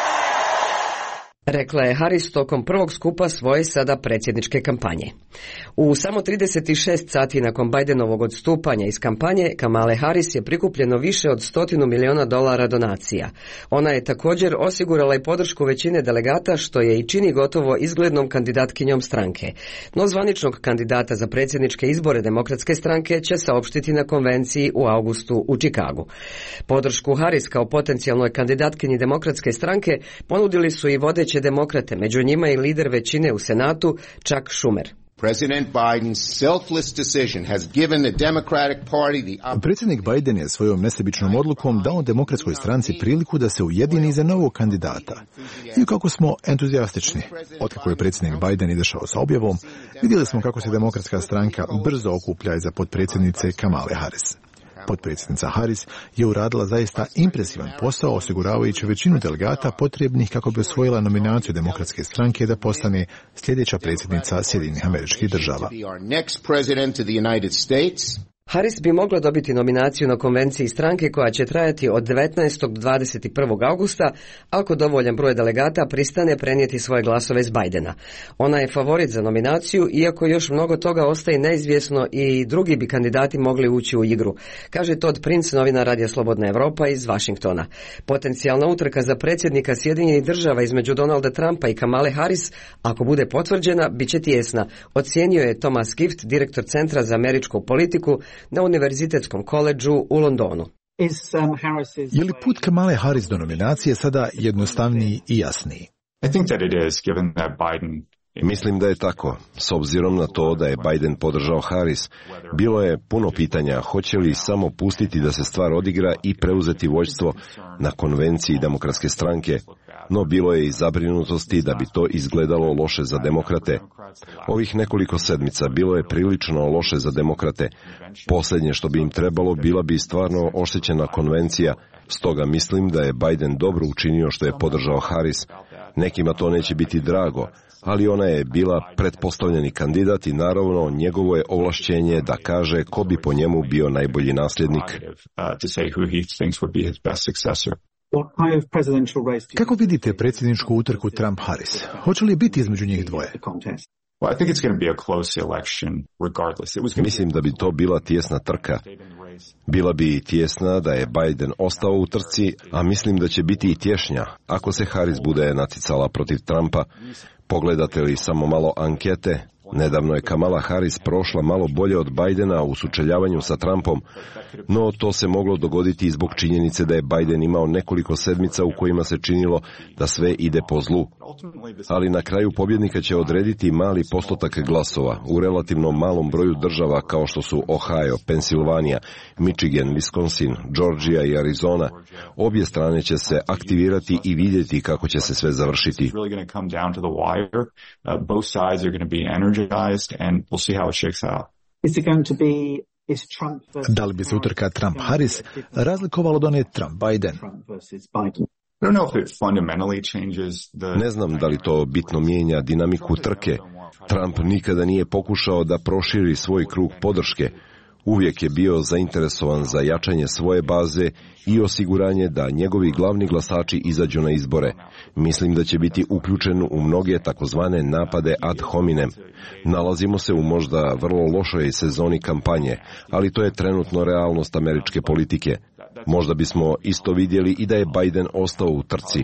Rekla je Harris tokom prvog skupa svoje sada predsjedničke kampanje. U samo trideset šest sati nakon Bidenovog odstupanja iz kampanje, Kamale Harris je prikupljeno više od stotinu milijuna dolara donacija. Ona je također osigurala i podršku većine delegata, što je i čini gotovo izglednom kandidatkinjom stranke. No zvaničnog kandidata za predsjedničke izbore Demokratske stranke će saopštiti na konvenciji u augustu u Čikagu. Podršku Harris kao potencijalnoj kandidatkinji Demokratske stranke ponudili su i vodeći demokrate, među njima i lider većine u Senatu, Chuck Schumer. President Biden's selfless decision has given the Democratic Party the... Predsjednik Biden je svojom nesebičnom odlukom dao Demokratskoj stranci priliku da se ujedini za novog kandidata. I kako smo entuzijastični. Otkako je predsjednik Biden izašao sa objavom, vidjeli smo kako se Demokratska stranka brzo okuplja iza potpredsjednice Kamale Harris. Potpredsjednica Harris je uradila zaista impresivan posao osiguravajući većinu delegata potrebnih kako bi osvojila nominaciju Demokratske stranke da postane sljedeća predsjednica Sjedinjenih Američkih Država. Harris bi mogla dobiti nominaciju na konvenciji stranke koja će trajati od devetnaestog do dvadeset prvog augusta ako dovoljan broj delegata pristane prenijeti svoje glasove iz Bidena. Ona je favorit za nominaciju, iako još mnogo toga ostaje neizvjesno i drugi bi kandidati mogli ući u igru, kaže Todd Prince, novinar Radija Slobodna Evropa iz Vašingtona. Potencijalna utrka za predsjednika Sjedinjenih Država između Donalda Trumpa i Kamale Harris, ako bude potvrđena, bit će tijesna, ocijenio je Thomas Gift, direktor Centra za američku politiku na Univerzitetskom koledžu u Londonu. Je li put Kamale Harris do nominacije sada jednostavniji i jasniji? Mislim da je tako. S obzirom na to da je Biden podržao Harris, bilo je puno pitanja hoće li samo pustiti da se stvar odigra i preuzeti vođstvo na konvenciji Demokratske stranke, no bilo je i zabrinutosti da bi to izgledalo loše za demokrate. Ovih nekoliko sedmica bilo je prilično loše za demokrate. Posljednje što bi im trebalo bila bi stvarno oštećena konvencija, stoga mislim da je Biden dobro učinio što je podržao Harris. Nekima to neće biti drago, ali ona je bila pretpostavljeni kandidat i naravno njegovo je ovlašćenje da kaže ko bi po njemu bio najbolji nasljednik. Kako vidite predsjedničku utrku Trump-Harris? Hoće li biti između njih dvoje? Mislim da bi to bila tijesna trka. Bila bi tijesna da je Biden ostao u trci, a mislim da će biti i tješnja ako se Harris bude naticala protiv Trumpa. Pogledate li samo malo ankete, nedavno je Kamala Harris prošla malo bolje od Bidena u sučeljavanju sa Trumpom, no to se moglo dogoditi zbog činjenice da je Biden imao nekoliko sedmica u kojima se činilo da sve ide po zlu. Ali na kraju pobjednika će odrediti mali postotak glasova u relativno malom broju država kao što su Ohio, Pensilvanija, Michigan, Wisconsin, Georgia i Arizona. Obje strane će se aktivirati i vidjeti kako će se sve završiti. Da li bi se utrka Trump-Harris razlikovala od one Trump-Biden? Ne znam da li to bitno mijenja dinamiku trke. Trump nikada nije pokušao da proširi svoj krug podrške. Uvijek je bio zainteresovan za jačanje svoje baze i osiguranje da njegovi glavni glasači izađu na izbore. Mislim da će biti uključen u mnoge takozvane napade ad hominem. Nalazimo se u možda vrlo lošoj sezoni kampanje, ali to je trenutno realnost američke politike. Možda bismo isto vidjeli i da je Biden ostao u trci.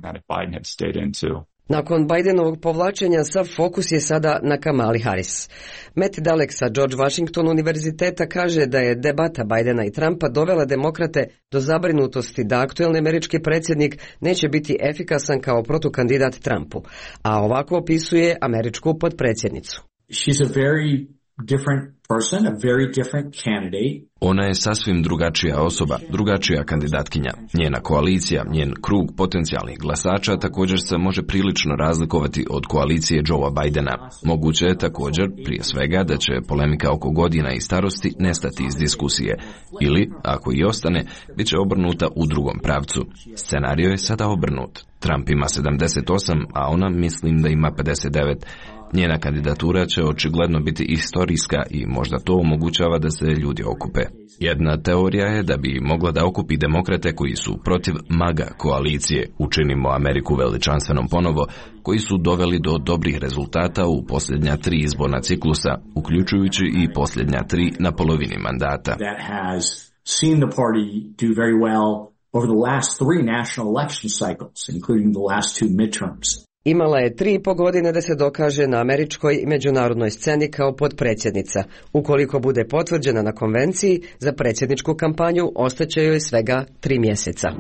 Nakon Bidenovog povlačenja sav fokus je sada na Kamali Harris. Matt Dalek sa George Washington univerziteta kaže da je debata Bidena i Trumpa dovela demokrate do zabrinutosti da aktuelni američki predsjednik neće biti efikasan kao protukandidat Trumpu, a ovako opisuje američku potpredsjednicu. She's a very different person, a very different candidate. Ona je sasvim drugačija osoba, drugačija kandidatkinja. Njena koalicija, njen krug potencijalnih glasača također se može prilično razlikovati od koalicije Joea Bidena. Moguće je također, prije svega, da će polemika oko godina i starosti nestati iz diskusije. Ili, ako i ostane, bit će obrnuta u drugom pravcu. Scenario je sada obrnut. Trump ima sedamdeset osam, a ona mislim da ima pedeset devet. Njena kandidatura će očigledno biti istorijska i možda to omogućava da se ljudi okupe. Jedna teorija je da bi mogla da okupi demokrate koji su protiv MAGA koalicije, Učinimo Ameriku veličanstvenom ponovo, koji su doveli do dobrih rezultata u posljednja tri izborna ciklusa, uključujući i posljednja tri na polovini mandata. That has seen the party do very well over the last three national election cycles, including the last two midterms. Imala je tri i po godine da se dokaže na američkoj i međunarodnoj sceni kao potpredsjednica. Ukoliko bude potvrđena na konvenciji, za predsjedničku kampanju ostaće joj svega tri mjeseca.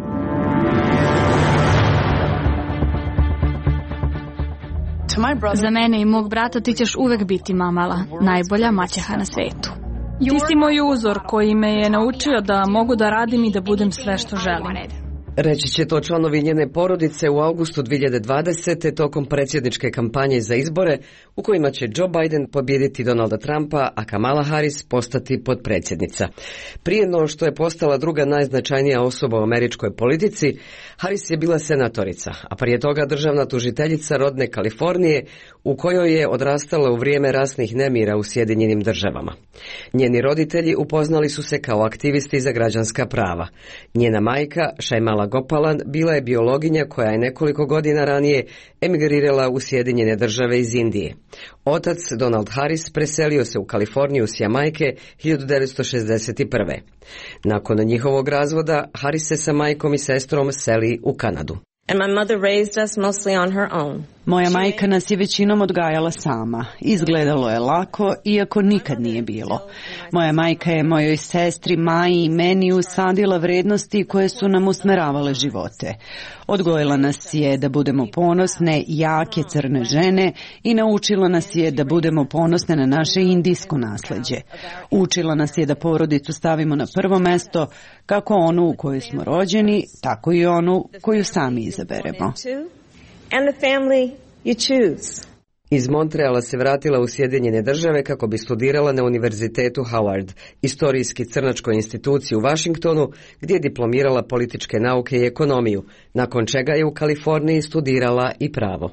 Za mene i mog brata ti ćeš uvek biti mamala, najbolja maćeha na svetu. Ti si moj uzor koji me je naučio da mogu da radim i da budem sve što želim. Reći će to članovi njene porodice u avgustu dvije hiljade dvadesete tokom predsjedničke kampanje za izbore u kojima će Joe Biden pobijediti Donalda Trumpa, a Kamala Harris postati potpredsjednica. Prije no što je postala druga najznačajnija osoba u američkoj politici, Harris je bila senatorica, a prije toga državna tužiteljica rodne Kalifornije u kojoj je odrastala u vrijeme rasnih nemira u Sjedinjenim državama. Njeni roditelji upoznali su se kao aktivisti za građanska prava. Njena majka, Shaimala Gopalan, bila je biologinja koja je nekoliko godina ranije emigrirala u Sjedinjene države iz Indije. Otac, Donald Harris, preselio se u Kaliforniju s Jamajke hiljadu devetsto šezdeset prve. Nakon njihovog razvoda, Harris se sa majkom i sestrom seli u Kanadu. And my mother raised us mostly on her own. Moja majka nas je većinom odgajala sama. Izgledalo je lako, iako nikad nije bilo. Moja majka je mojoj sestri Maji i meni usadila vrednosti koje su nam usmeravale živote. Odgojila nas je da budemo ponosne, jake crne žene i naučila nas je da budemo ponosne na naše indijsko nasleđe. Učila nas je da porodicu stavimo na prvo mesto, kako onu u kojoj smo rođeni, tako i onu koju sami izaberemo. And the family you choose. Iz Montreala se vratila u Sjedinjene države kako bi studirala na Univerzitetu Howard, istorijski crnačkoj instituciji u Washingtonu, gdje je diplomirala političke nauke i ekonomiju, nakon čega je u Kaliforniji studirala i pravo.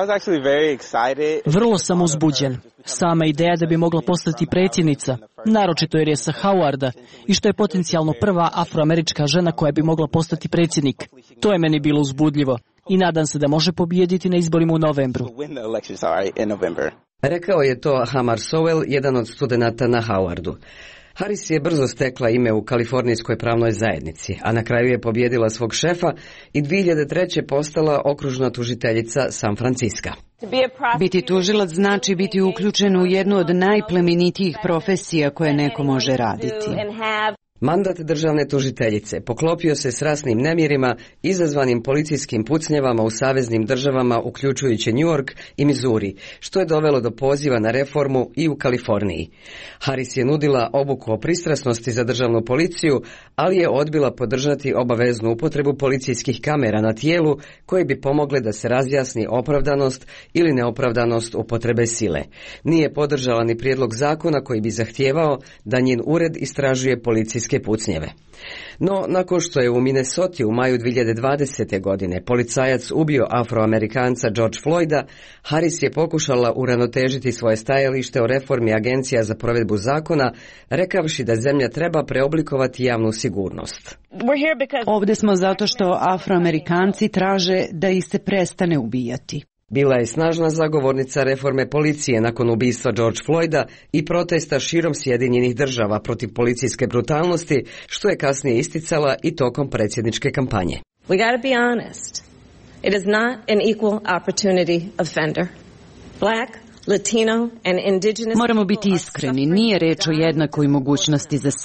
Vrlo sam uzbuđen. Sama ideja da bi mogla postati predsjednica, naročito jer je sa Howarda i što je potencijalno prva afroamerička žena koja bi mogla postati predsjednik. To je meni bilo uzbudljivo i nadam se da može pobijediti na izborima u novembru. Rekao je to Hamar Sowell, jedan od studenata na Howardu. Harris je brzo stekla ime u kalifornijskoj pravnoj zajednici, a na kraju je pobijedila svog šefa i dvije hiljade treće postala okružna tužiteljica San Franciska. Biti tužilac znači biti uključen u jednu od najplemenitijih profesija koje neko može raditi. Mandat državne tužiteljice poklopio se s rasnim nemirima izazvanim policijskim pucnjavama u saveznim državama uključujući New York i Missouri, što je dovelo do poziva na reformu i u Kaliforniji. Harris je nudila obuku o pristrasnosti za državnu policiju, ali je odbila podržati obaveznu upotrebu policijskih kamera na tijelu koje bi pomogle da se razjasni opravdanost ili neopravdanost upotrebe sile. Nije podržala ni prijedlog zakona koji bi zahtijevao da njen ured istražuje policijske pucnjeve. No, nakon što je u Minnesoti u maju dvije hiljade dvadesete. godine policajac ubio Afroamerikanca George Floyda, Harris je pokušala uravnotežiti svoje stajalište o reformi agencija za provedbu zakona, rekavši da zemlja treba preoblikovati javnu sigurnost. Ovdje smo zato što Afroamerikanci traže da ih se prestane ubijati. Bila je snažna zagovornica reforme policije nakon ubistva George Floyda i protesta širom Sjedinjenih država protiv policijske brutalnosti, što je kasnije isticala i tokom predsjedničke kampanje. We got to be honest. It is not an equal opportunity offender. Black, Latino and indigenous. Moramo biti iskreni, nije reč o jednakoj mogućnosti za sve.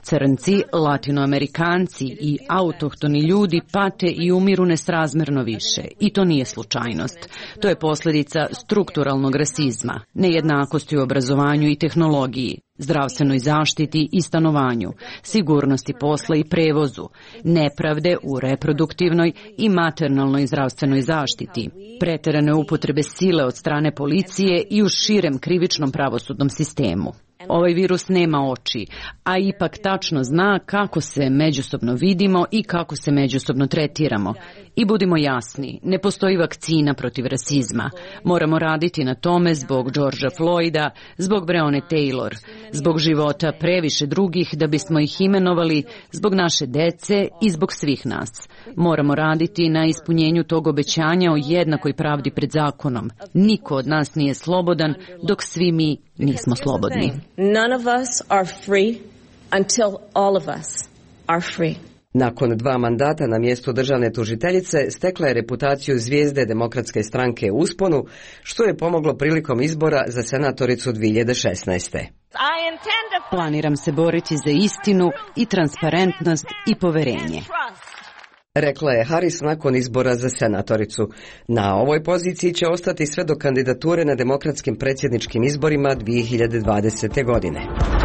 Crnci, latinoamerikanci i autohtoni ljudi pate i umiru nesrazmerno više. I to nije slučajnost. To je posljedica strukturalnog rasizma, nejednakosti u obrazovanju i tehnologiji, zdravstvenoj zaštiti i stanovanju, sigurnosti posla i prevozu, nepravde u reproduktivnoj i maternalnoj zdravstvenoj zaštiti, preterane upotrebe sile od strane policije i u širem krivičnom pravosudnom sistemu. Ovaj virus nema oči, a ipak tačno zna kako se međusobno vidimo i kako se međusobno tretiramo. I budimo jasni, ne postoji vakcina protiv rasizma. Moramo raditi na tome zbog Georgea Floyda, zbog Breonna Taylor, zbog života previše drugih da bismo ih imenovali, zbog naše dece i zbog svih nas. Moramo raditi na ispunjenju tog obećanja o jednakoj pravdi pred zakonom. Niko od nas nije slobodan dok svi mi nismo slobodni. None of us are free until all of us are free. Nakon dva mandata na mjestu državne tužiteljice stekla je reputaciju zvijezde Demokratske stranke u usponu, što je pomoglo prilikom izbora za senatoricu dvije hiljade šesnaeste. Planiram se boriti za istinu i transparentnost i poverenje. Rekla je Harris nakon izbora za senatoricu. Na ovoj poziciji će ostati sve do kandidature na demokratskim predsjedničkim izborima dvije hiljade dvadesete. godine.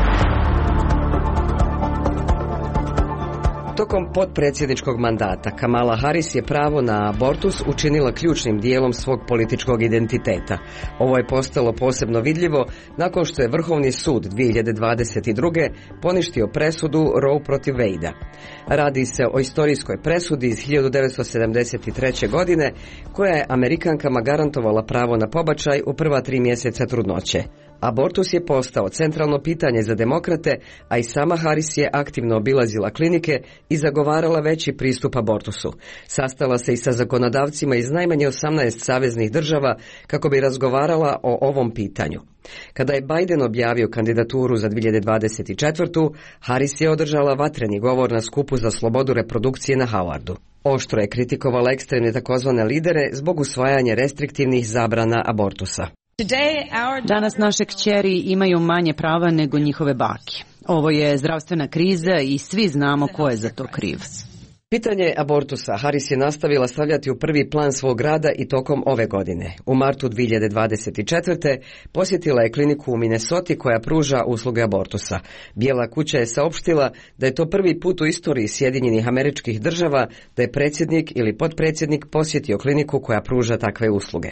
Tokom potpredsjedničkog mandata Kamala Harris je pravo na abortus učinila ključnim dijelom svog političkog identiteta. Ovo je postalo posebno vidljivo nakon što je Vrhovni sud dvije hiljade dvadeset druge poništio presudu Roe protiv Wade-a. Radi se o istorijskoj presudi iz hiljadu devetsto sedamdeset treće. godine koja je Amerikankama garantovala pravo na pobačaj u prva tri mjeseca trudnoće. Abortus je postao centralno pitanje za demokrate, a i sama Harris je aktivno obilazila klinike i zagovarala veći pristup abortusu. Sastala se i sa zakonodavcima iz najmanje osamnaest saveznih država kako bi razgovarala o ovom pitanju. Kada je Biden objavio kandidaturu za dvije hiljade dvadeset četvrtu. Harris je održala vatreni govor na skupu za slobodu reprodukcije na Howardu. Oštro je kritikovala ekstremne takozvane lidere zbog usvajanja restriktivnih zabrana abortusa. Danas naše kćeri imaju manje prava nego njihove bake. Ovo je zdravstvena kriza i svi znamo ko je za to kriv. Pitanje abortusa Harris je nastavila stavljati u prvi plan svog rada i tokom ove godine. U martu dvije hiljade dvadeset četvrte. posjetila je kliniku u Minnesoti koja pruža usluge abortusa. Bijela kuća je saopštila da je to prvi put u istoriji Sjedinjenih Američkih Država da je predsjednik ili potpredsjednik posjetio kliniku koja pruža takve usluge.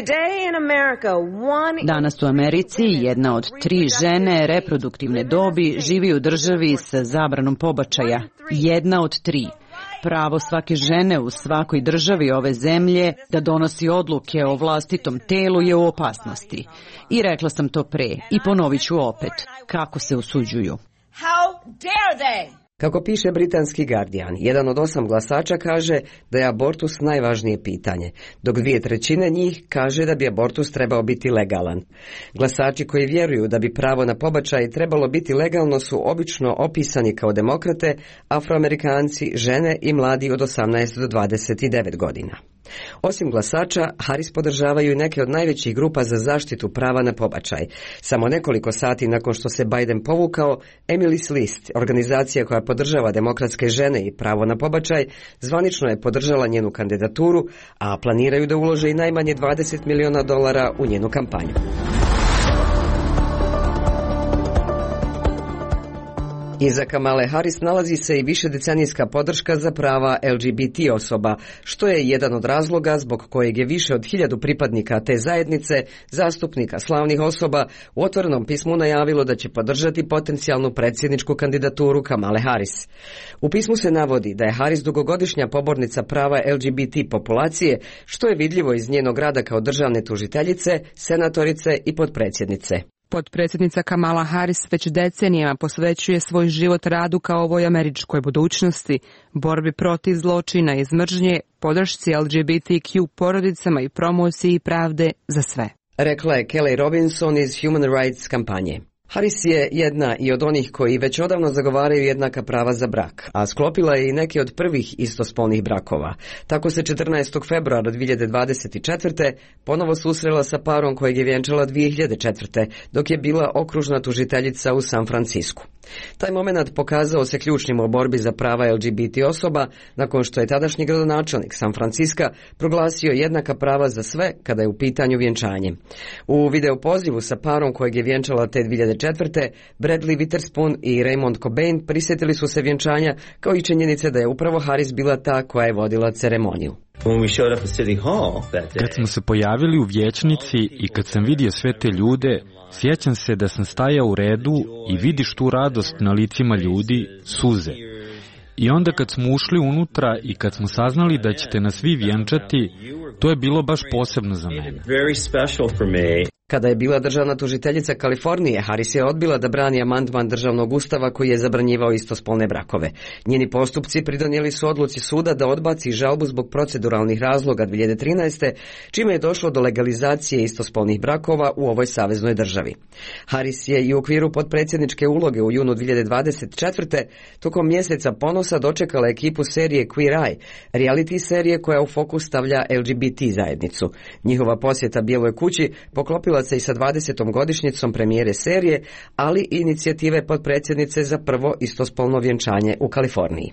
Danas u Americi jedna od tri žene reproduktivne dobi živi u državi sa zabranom pobačaja. Jedna od tri. Pravo svake žene u svakoj državi ove zemlje da donosi odluke o vlastitom telu je u opasnosti. I rekla sam to pre i ponovit ću opet. Kako se usuđuju? Kako piše britanski Guardian, jedan od osam glasača kaže da je abortus najvažnije pitanje, dok dvije trećine njih kaže da bi abortus trebao biti legalan. Glasači koji vjeruju da bi pravo na pobačaj trebalo biti legalno su obično opisani kao demokrate, Afroamerikanci, žene i mladi od osamnaest do dvadeset devet godina. Osim glasača, Harris podržavaju i neke od najvećih grupa za zaštitu prava na pobačaj. Samo nekoliko sati nakon što se Biden povukao, Emily's List, organizacija koja podržava demokratske žene i pravo na pobačaj, zvanično je podržala njenu kandidaturu, a planiraju da ulože i najmanje dvadeset miliona dolara u njenu kampanju. Iza Kamale Harris nalazi se i višedecenijska podrška za prava L G B T osoba, što je jedan od razloga zbog kojeg je više od hiljadu pripadnika te zajednice, zastupnika slavnih osoba, u otvorenom pismu najavilo da će podržati potencijalnu predsjedničku kandidaturu Kamale Harris. U pismu se navodi da je Harris dugogodišnja pobornica prava L G B T populacije, što je vidljivo iz njenog rada kao državne tužiteljice, senatorice i potpredsjednice. Potpredsjednica Kamala Harris već decenijama posvećuje svoj život radu kao ovoj američkoj budućnosti, borbi protiv zločina i mržnje, podršci L G B T Q porodicama i promociji pravde za sve. Rekla je Kelly Robinson iz Human Rights kampanje. Harris je jedna i od onih koji već odavno zagovaraju jednaka prava za brak, a sklopila je i neke od prvih istospolnih brakova. Tako se četrnaestog februara dvije hiljade dvadeset četvrte. ponovo susrela sa parom kojeg je vjenčala dvije hiljade četvrte. dok je bila okružna tužiteljica u San Francisku. Taj moment pokazao se ključnim u borbi za prava L G B T osoba nakon što je tadašnji gradonačelnik San Francisca proglasio jednaka prava za sve kada je u pitanju vjenčanje. U video pozivu sa parom kojeg je vjenčala te dvije hiljade četvrte. Bradley Witherspoon i Raymond Cobain prisjetili su se vjenčanja kao i činjenice da je upravo Harris bila ta koja je vodila ceremoniju. Kad smo se pojavili u vijećnici i kad sam vidio sve te ljude, sjećam se da sam stajao u redu i vidiš tu radost na licima ljudi, suze. I onda kad smo ušli unutra i kad smo saznali da ćete nas vi vjenčati, to je bilo baš posebno za mene. Kada je bila državna tužiteljica Kalifornije, Harris je odbila da brani amandman državnog ustava koji je zabranjivao istospolne brakove. Njeni postupci pridonijeli su odluci suda da odbaci žalbu zbog proceduralnih razloga dvije hiljade trinaeste. čime je došlo do legalizacije istospolnih brakova u ovoj saveznoj državi. Harris je i u okviru potpredsjedničke uloge u junu dvije hiljade dvadeset četvrte. tokom mjeseca ponosa dočekala ekipu serije Queer Eye, reality serije koja u fokus stavlja L G B T zajednicu. Njihova posjeta Bijeloj kući poklopila se i sa dvadesetom godišnjicom premijere serije, ali i inicijative potpredsjednice za prvo istospolno vjenčanje u Kaliforniji.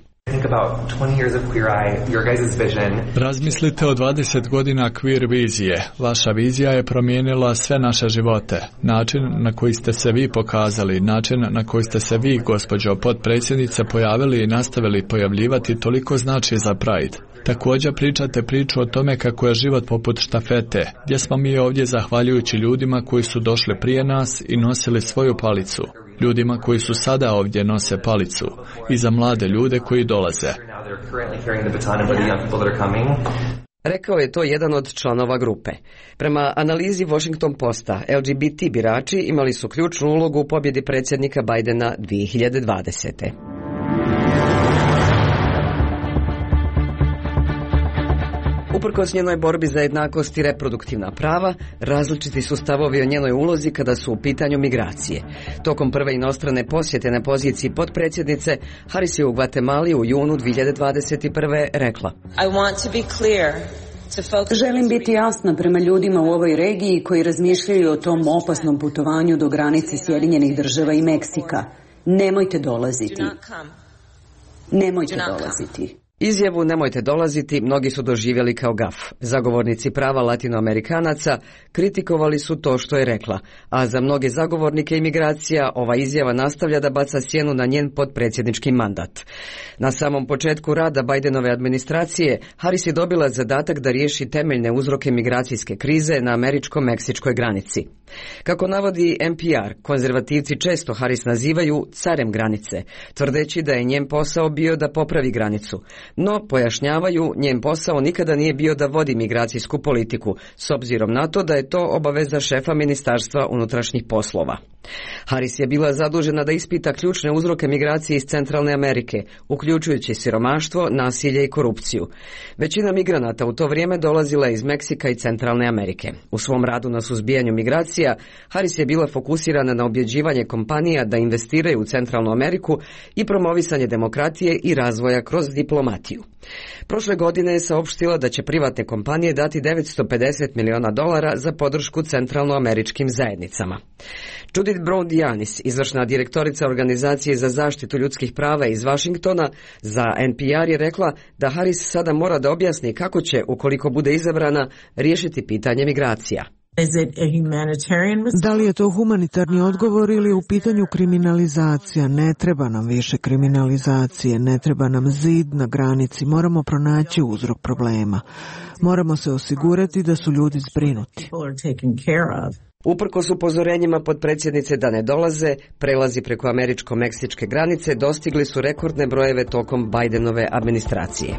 Razmislite o dvadeset godina queer vizije. Vaša vizija je promijenila sve naše živote. Način na koji ste se vi pokazali, način na koji ste se vi, gospođo potpredsjednice, pojavili i nastavili pojavljivati toliko znači za Pride. Također pričate priču o tome kako je život poput štafete, gdje smo mi ovdje zahvaljujući ljudima koji su došli prije nas i nosili svoju palicu. Ljudima koji su sada ovdje nose palicu i za mlade ljude koji dolaze. Rekao je to jedan od članova grupe. Prema analizi Washington Posta, L G B T birači imali su ključnu ulogu u pobjedi predsjednika Bidena dvije hiljade dvadesete. Uprkos njenoj borbi za jednakost i reproduktivna prava, različiti su stavovi o njenoj ulozi kada su u pitanju migracije. Tokom prve inostrane posjete na poziciji potpredsjednice, Harris je u Gvatemali u junu dvije hiljade dvadeset prve. rekla: Želim biti jasna prema ljudima u ovoj regiji koji razmišljaju o tom opasnom putovanju do granice Sjedinjenih država i Meksika. Nemojte dolaziti. Nemojte dolaziti. Izjavu "nemojte dolaziti" mnogi su doživjeli kao gaf. Zagovornici prava latinoamerikanaca kritikovali su to što je rekla, a za mnoge zagovornike imigracija ova izjava nastavlja da baca sjenu na njen potpredsjednički mandat. Na samom početku rada Bidenove administracije, Harris je dobila zadatak da riješi temeljne uzroke migracijske krize na američko-meksičkoj granici. Kako navodi N P R, konzervativci često Harris nazivaju carem granice, tvrdeći da je njen posao bio da popravi granicu. No, pojašnjavaju, njen posao nikada nije bio da vodi migracijsku politiku, s obzirom na to da je to obaveza šefa Ministarstva unutrašnjih poslova. Harris je bila zadužena da ispita ključne uzroke migracije iz Centralne Amerike, uključujući siromaštvo, nasilje i korupciju. Većina migranata u to vrijeme dolazila iz Meksika i Centralne Amerike. U svom radu na suzbijanju migracija, Harris je bila fokusirana na objeđivanje kompanija da investiraju u Centralnu Ameriku i promovisanje demokratije i razvoja kroz diplomatiju. Prošle godine je saopštila da će privatne kompanije dati devetsto pedeset miliona dolara za podršku centralnoameričkim zajednicama. Judith Brown-Dianis, izvršna direktorica Organizacije za zaštitu ljudskih prava iz Washingtona, za N P R je rekla da Harris sada mora da objasni kako će, ukoliko bude izabrana, riješiti pitanje migracija. Da li je to humanitarni odgovor ili u pitanju kriminalizacija? Ne treba nam više kriminalizacije, ne treba nam zid na granici, moramo pronaći uzrok problema. Moramo se osigurati da su ljudi zbrinuti. Uprkos upozorenjima potpredsjednice da ne dolaze, prelazi preko američko-meksičke granice dostigli su rekordne brojeve tokom Bidenove administracije.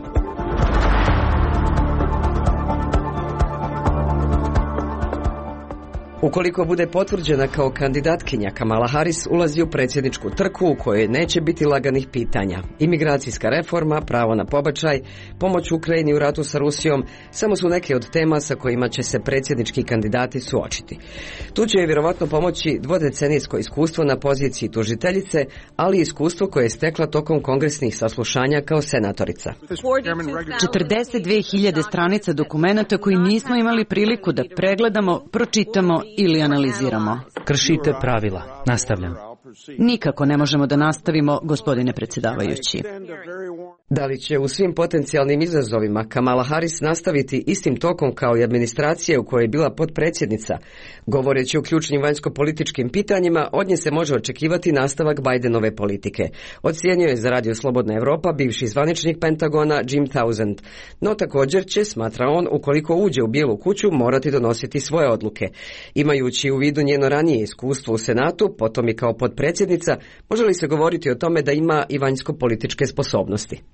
Ukoliko bude potvrđena kao kandidatkinja, Kamala Harris ulazi u predsjedničku trku u kojoj neće biti laganih pitanja. Imigracijska reforma, pravo na pobačaj, pomoć Ukrajini u ratu sa Rusijom samo su neke od tema sa kojima će se predsjednički kandidati suočiti. Tu će je vjerovatno pomoći dvodecenijsko iskustvo na poziciji tužiteljice, ali i iskustvo koje je stekla tokom kongresnih saslušanja kao senatorica. četrdeset dve hiljade stranica dokumenata koji nismo imali priliku da pregledamo, pročitamo ili analiziramo. Kršite pravila. Nastavljam. Nikako ne možemo da nastavimo, gospodine predsjedavajući. Da li će u svim potencijalnim izazovima Kamala Harris nastaviti istim tokom kao i administracija u kojoj je bila potpredsjednica? Govoreći o ključnim vanjsko-političkim pitanjima, od nje se može očekivati nastavak Bidenove politike. Ocijenio je za Radio Slobodna Evropa bivši zvaničnik Pentagona Jim Townsend. No također će, smatra on, ukoliko uđe u Bijelu kuću, morati donositi svoje odluke. Imajući u vidu njeno ranije iskustvo u Senatu, potom i kao potpredsjednica, može li se govoriti o tome da ima i vanjsko-političke sposobnosti?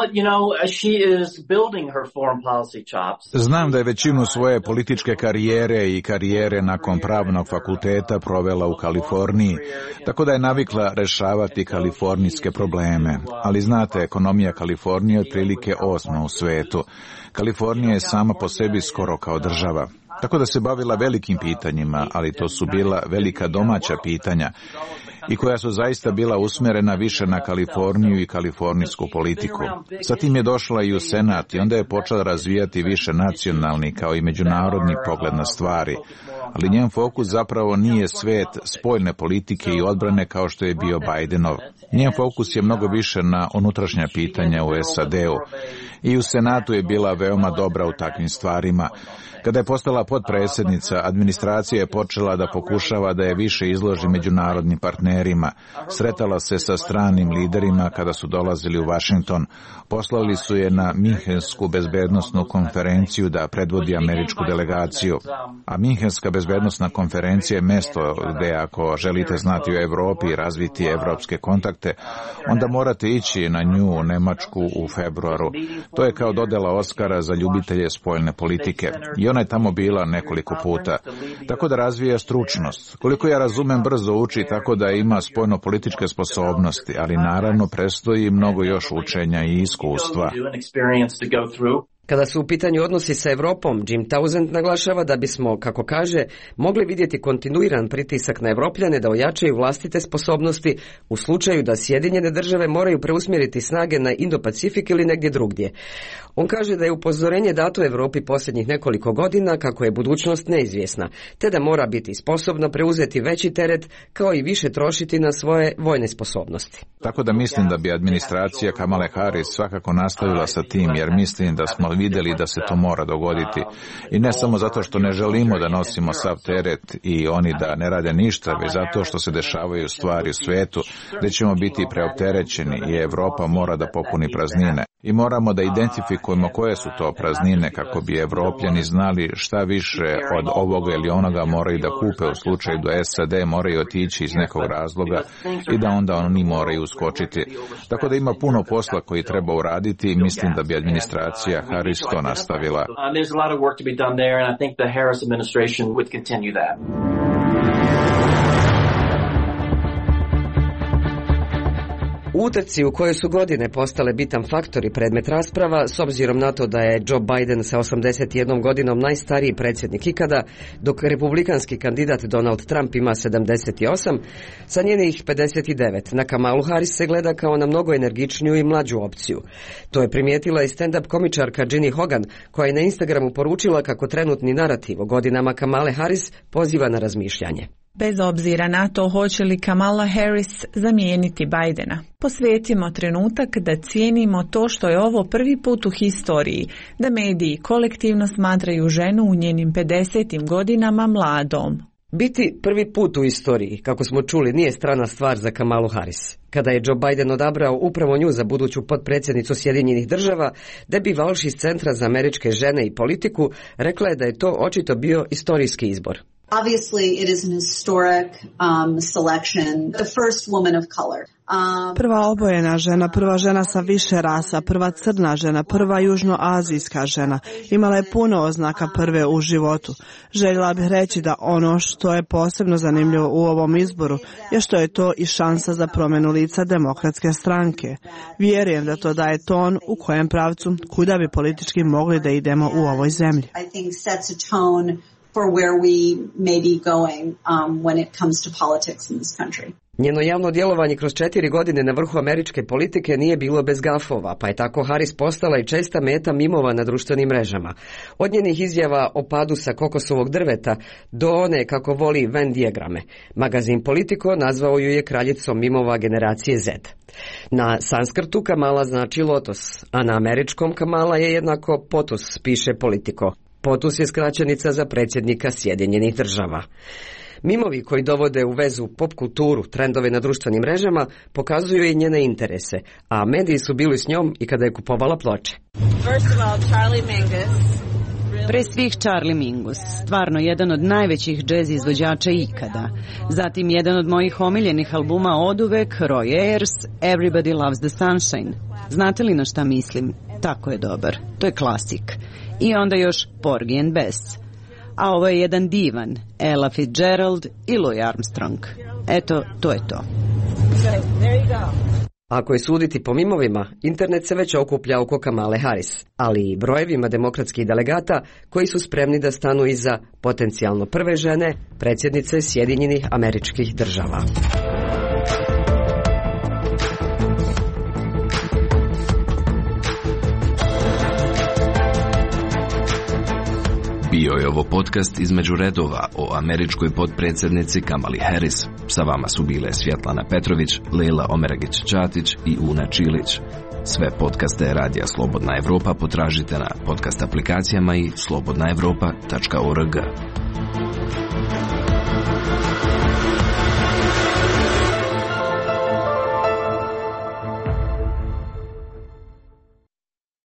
Znam da je većinu svoje političke karijere i karijere nakon pravnog fakulteta provela u Kaliforniji, tako da je navikla rešavati kalifornijske probleme. Ali znate, ekonomija Kalifornije je otprilike osma u svetu. Kalifornija je sama po sebi skoro kao država. Tako da se bavila velikim pitanjima, ali to su bila velika domaća pitanja i koja su zaista bila usmjerena više na Kaliforniju i kalifornijsku politiku. Zatim je došla i u Senat i onda je počela razvijati više nacionalni kao i međunarodni pogled na stvari. Ali njen fokus zapravo nije svet spoljne politike i odbrane kao što je bio Bidenov. Njen fokus je mnogo više na unutrašnja pitanja u S A D-u. I u Senatu je bila veoma dobra u takvim stvarima. Kada je postala potpredsjednica, administracija je počela da pokušava da je više izloži međunarodnim partnerima. Sretala se sa stranim liderima kada su dolazili u Washington. Poslali su je na Minhensku bezbednosnu konferenciju da predvodi američku delegaciju. A Minhenska bezbednosna konferencija je mesto gde ako želite znati o Evropi i razviti evropske kontakte, onda morate ići na nju u Nemačku u februaru. To je kao dodela Oskara za ljubitelje spoljne politike. I ona je tamo bila nekoliko puta. Tako da razvija stručnost. Koliko ja razumem, brzo uči tako da ima spoljno-političke sposobnosti, ali naravno predstoji mnogo još učenja i iskustva. Kada su u pitanju odnosi sa Evropom, Jim Townsend naglašava da bismo, kako kaže, mogli vidjeti kontinuiran pritisak na Evropljane da ojačaju vlastite sposobnosti u slučaju da Sjedinjene države moraju preusmjeriti snage na Indo-Pacifik ili negdje drugdje. On kaže da je upozorenje dato Evropi posljednjih nekoliko godina kako je budućnost neizvjesna, te da mora biti sposobna preuzeti veći teret kao i više trošiti na svoje vojne sposobnosti. Tako da mislim da bi administracija Kamale Harris svakako nastavila sa tim, jer mislim da smo vidjeli da se to mora dogoditi. I ne samo zato što ne želimo da nosimo sav teret i oni da ne rade ništa, već zato što se dešavaju stvari u svetu gdje ćemo biti preopterećeni i Evropa mora da popuni praznine. I moramo da identifikujemo koje su to praznine kako bi Evropljani znali šta više od ovoga ili onoga moraju da kupe u slučaju da S A D moraju otići iz nekog razloga i da onda oni moraju uskočiti. Tako da ima puno posla koji treba uraditi i mislim da bi administracija Harris to nastavila. U utrci u kojoj su godine postale bitan faktor i predmet rasprava, s obzirom na to da je Joe Biden sa osamdeset jednom godinom najstariji predsjednik ikada, dok republikanski kandidat Donald Trump ima sedamdeset osam, sa njenih pedeset devet na Kamalu Harris se gleda kao na mnogo energičniju i mlađu opciju. To je primijetila i stand-up komičarka Ginny Hogan, koja je na Instagramu poručila kako trenutni narativ o godinama Kamale Harris poziva na razmišljanje. Bez obzira na to hoće li Kamala Harris zamijeniti Bidena, posvetimo trenutak da cijenimo to što je ovo prvi put u historiji, da mediji kolektivno smatraju ženu u njenim pedesetim godinama mladom. Biti prvi put u istoriji, kako smo čuli, nije strana stvar za Kamalu Harris. Kada je Joe Biden odabrao upravo nju za buduću potpredsjednicu Sjedinjenih država, Debbie Walsh iz Centra za američke žene i politiku rekla je da je to očito bio istorijski izbor. Obviously, it is an historic um, selection, the first woman of color. Um, prva obojena žena, prva žena sa više rasa, prva crna žena, prva južnoazijska žena. Imala je puno oznaka prve u životu. Željela bih reći da ono što je posebno zanimljivo u ovom izboru je što je to i šansa za promjenu lica demokratske stranke. Vjerujem da to daje ton u kojem pravcu kuda bi politički mogli da idemo u ovoj zemlji. I think sets a tone for where we may be going um, when it comes to politics in this country. Njeno javno djelovanje kroz četiri godine na vrhu američke politike nije bilo bez gafova, pa je tako Harris postala i česta meta mimova na društvenim mrežama. Od njenih izjava o padu sa kokosovog drveta do one kako voli Venn dijagrame. Magazin Politico nazvao ju je kraljicom mimova generacije Z. Na sanskrtu Kamala znači lotos, a na američkom Kamala je jednako potus, piše Politico. Potus je skraćenica za predsjednika Sjedinjenih država. Mimovi koji dovode u vezu pop kulturu, trendove na društvenim mrežama, pokazuju i njene interese, a mediji su bili s njom i kada je kupovala ploče. Pre svih Charlie Mingus, stvarno jedan od najvećih džez izvođača ikada. Zatim jedan od mojih omiljenih albuma oduvek, Roy Ayers, Everybody Loves the Sunshine. Znate li na šta mislim? Tako je dobar. To je klasik. I onda još Porgy and Bess. A ovo je jedan divan, Ella Fitzgerald i Louis Armstrong. Eto, to je to. Ako je suditi po mimovima, internet se već okuplja oko Kamale Harris, ali i brojevima demokratskih delegata koji su spremni da stanu iza potencijalno prve žene, predsjednice Sjedinjenih Američkih Država. Bio je ovo podcast između redova o američkoj potpredsjednici Kamali Harris. Sa vama su bile Svjetlana Petrović, Lejla Omeragić-Ćatić i Una Čilić. Sve podcaste Radija Slobodna Evropa potražite na podcast aplikacijama i slobodna evropa tačka org.